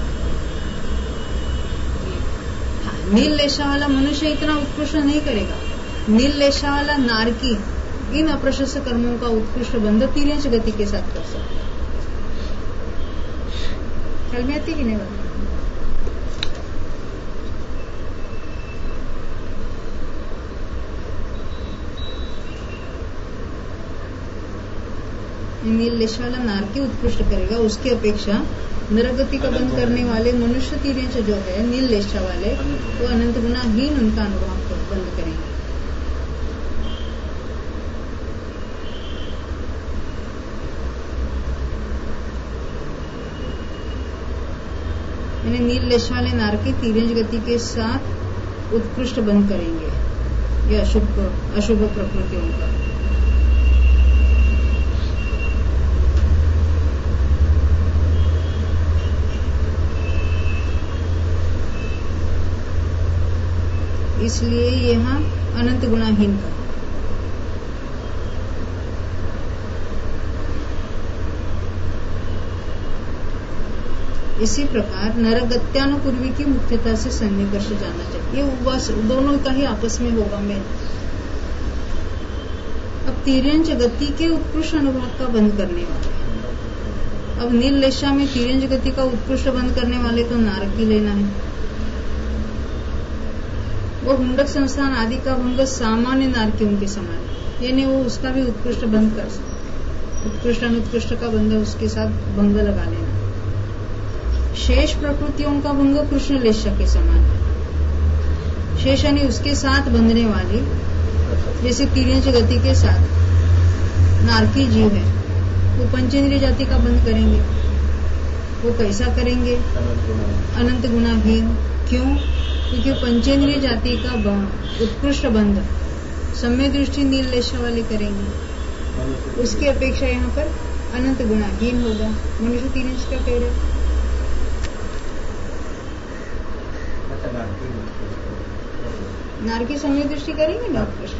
नील लेशा वाला मनुष्य इतना उत्कृष्ट नहीं करेगा। नील लेशा वाला नारकी इन अप्रशस्त कर्मों का उत्कृष्ट बंध तीरेंच गति के साथ कर सकता है। ख्याल में आती कि नहीं बात? नील लेशा वाला नारकी उत्कृष्ट करेगा, उसकी अपेक्षा नरगति का बंद करने वाले मनुष्य तीरेंच जो है नील लेशा वाले, वो अनंत गुणाहीन उनका अनुभव बंद करेंगे। यानी नील लेशा वाले नारकी तीरेंच गति के साथ उत्कृष्ट बंद करेंगे ये अशुभ प्रकृतियों का। इसलिए यहाँ अनंत गुणाहीन का। इसी प्रकार नरगत्यानुपूर्वी की मुख्यता से सन्निकर्ष जाना चाहिए। ये दोनों का ही आपस में होगा मेल। अब तीर्यंच गति के उत्कृष्ट अनुभव का बंद करने वाले। अब नील लेशा में तीर्यंच गति का उत्कृष्ट बंद करने वाले को नारकी लेना है। वो हुंडक संस्थान आदि का भंग सामान्य नारकियों के समान है, यानी वो उसका भी उत्कृष्ट बंद कर सकते। उत्कृष्ट अनुत्कृष्ट का बंध उसके साथ भंग लगा लेना। शेष प्रकृतियों का भंग कृष्ण लेशा के समान है। शेष यानी उसके साथ बंधने वाली, जैसे तीर्यंच गति के साथ नारकी जीव है, वो पंचेंद्रिय जाति का बंध करेंगे। वो कैसा करेंगे? अनंत गुणाहीन। क्यों? क्योंकि पंचेंद्रिय जाति का उत्कृष्ट बंध सम्य दृष्टि नील लेशा वाले करेंगे। उसकी अपेक्षा यहाँ पर अनंत गुणाहीन होगा। मनुष्य तीर्यंच क्या कह रहे? नारकी सम्य दृष्टि करेंगे ना उत्कृष्ट।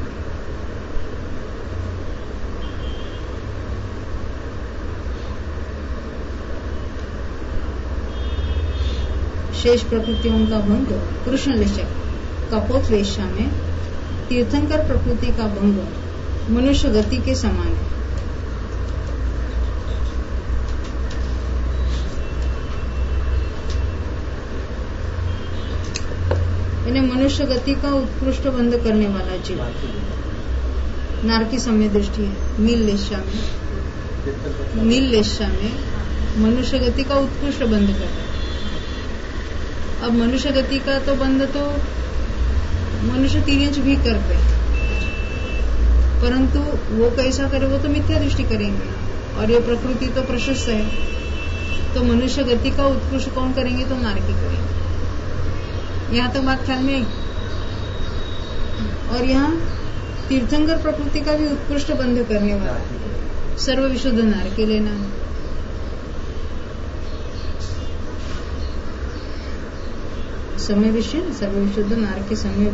शेष प्रकृतियों का भंग कृष्ण लेशा, कपोत लेशा में तीर्थंकर प्रकृति का भंग मनुष्य गति के समान है। यानी मनुष्य गति का उत्कृष्ट बंध करने वाला जीव नारकी सम्य दृष्टि है। नील लेशा में मनुष्य गति का उत्कृष्ट बंध कर रहा है। अब मनुष्य गति का तो बंध तो मनुष्य तीर्यंच भी करते, परंतु वो कैसा करे वो तो मिथ्या दृष्टि करेंगे, और ये प्रकृति तो प्रशस्त है, तो मनुष्य गति का उत्कृष्ट कौन करेंगे? तो नारकी करेंगे। यहाँ तक बात ख्याल में आई। और यहाँ तीर्थंकर प्रकृति का भी उत्कृष्ट बंध करने वाला सर्व विशुद्ध नारकी लेना है। समय विषय सर्व विशुद्ध नारकी समय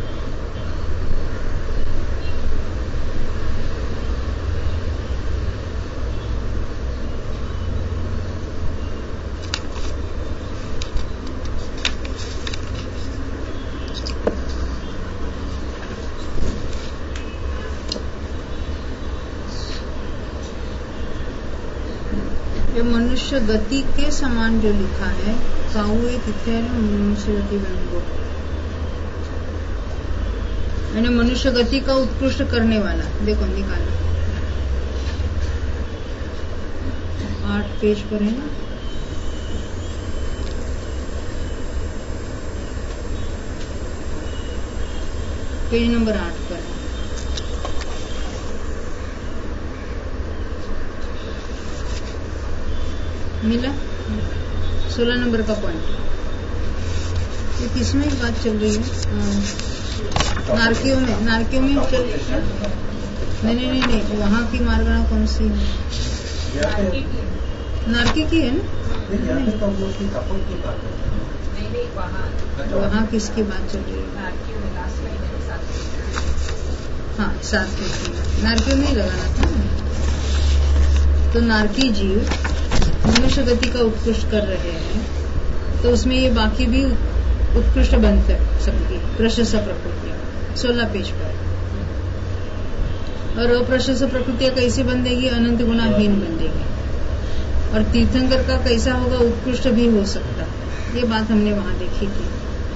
मनुष्य गति के समान जो लिखा है काऊ एक मनुष्य गति बंगो, मैंने मनुष्य गति का उत्कृष्ट करने वाला। देखो निकाला 8 पेज पर है ना, पेज नंबर 8 पर है। मिला 16 नंबर का पॉइंट। ये किसमें बात चल रही है? नारकियों में चल नहीं, वहाँ की मार्गणा कौन सी है? नारकी की है ना? वहाँ किसकी बात चल रही है? हाँ 7 की नारकियों में ही लगाना था। तो नारकी जीव मनुष्य गति का उत्कृष्ट कर रहे हैं, तो उसमें ये बाकी भी उत्कृष्ट बन सकती है। प्रशस्त प्रकृतियां 16 पेज पर। और अप्रशस्त प्रकृतियां कैसी बंधेगी? अनंत गुणाहीन बंधेगी। और तीर्थंकर का कैसा होगा? उत्कृष्ट भी हो सकता। ये बात हमने वहां देखी थी।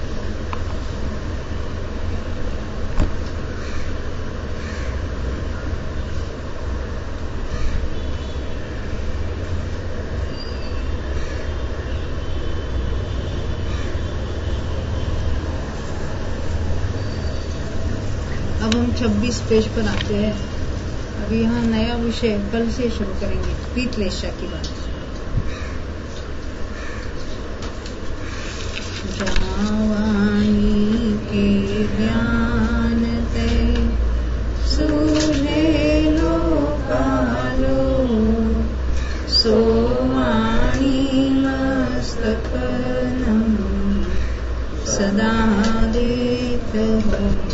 अब हम 26 पेज पर आते हैं। अभी यहाँ नया विषय कल से शुरू करेंगे, पीतलेशा की बात। जावानी के ज्ञान ते सूझे लोकालो, सोवाणी मस्तकनम सदा देत हो।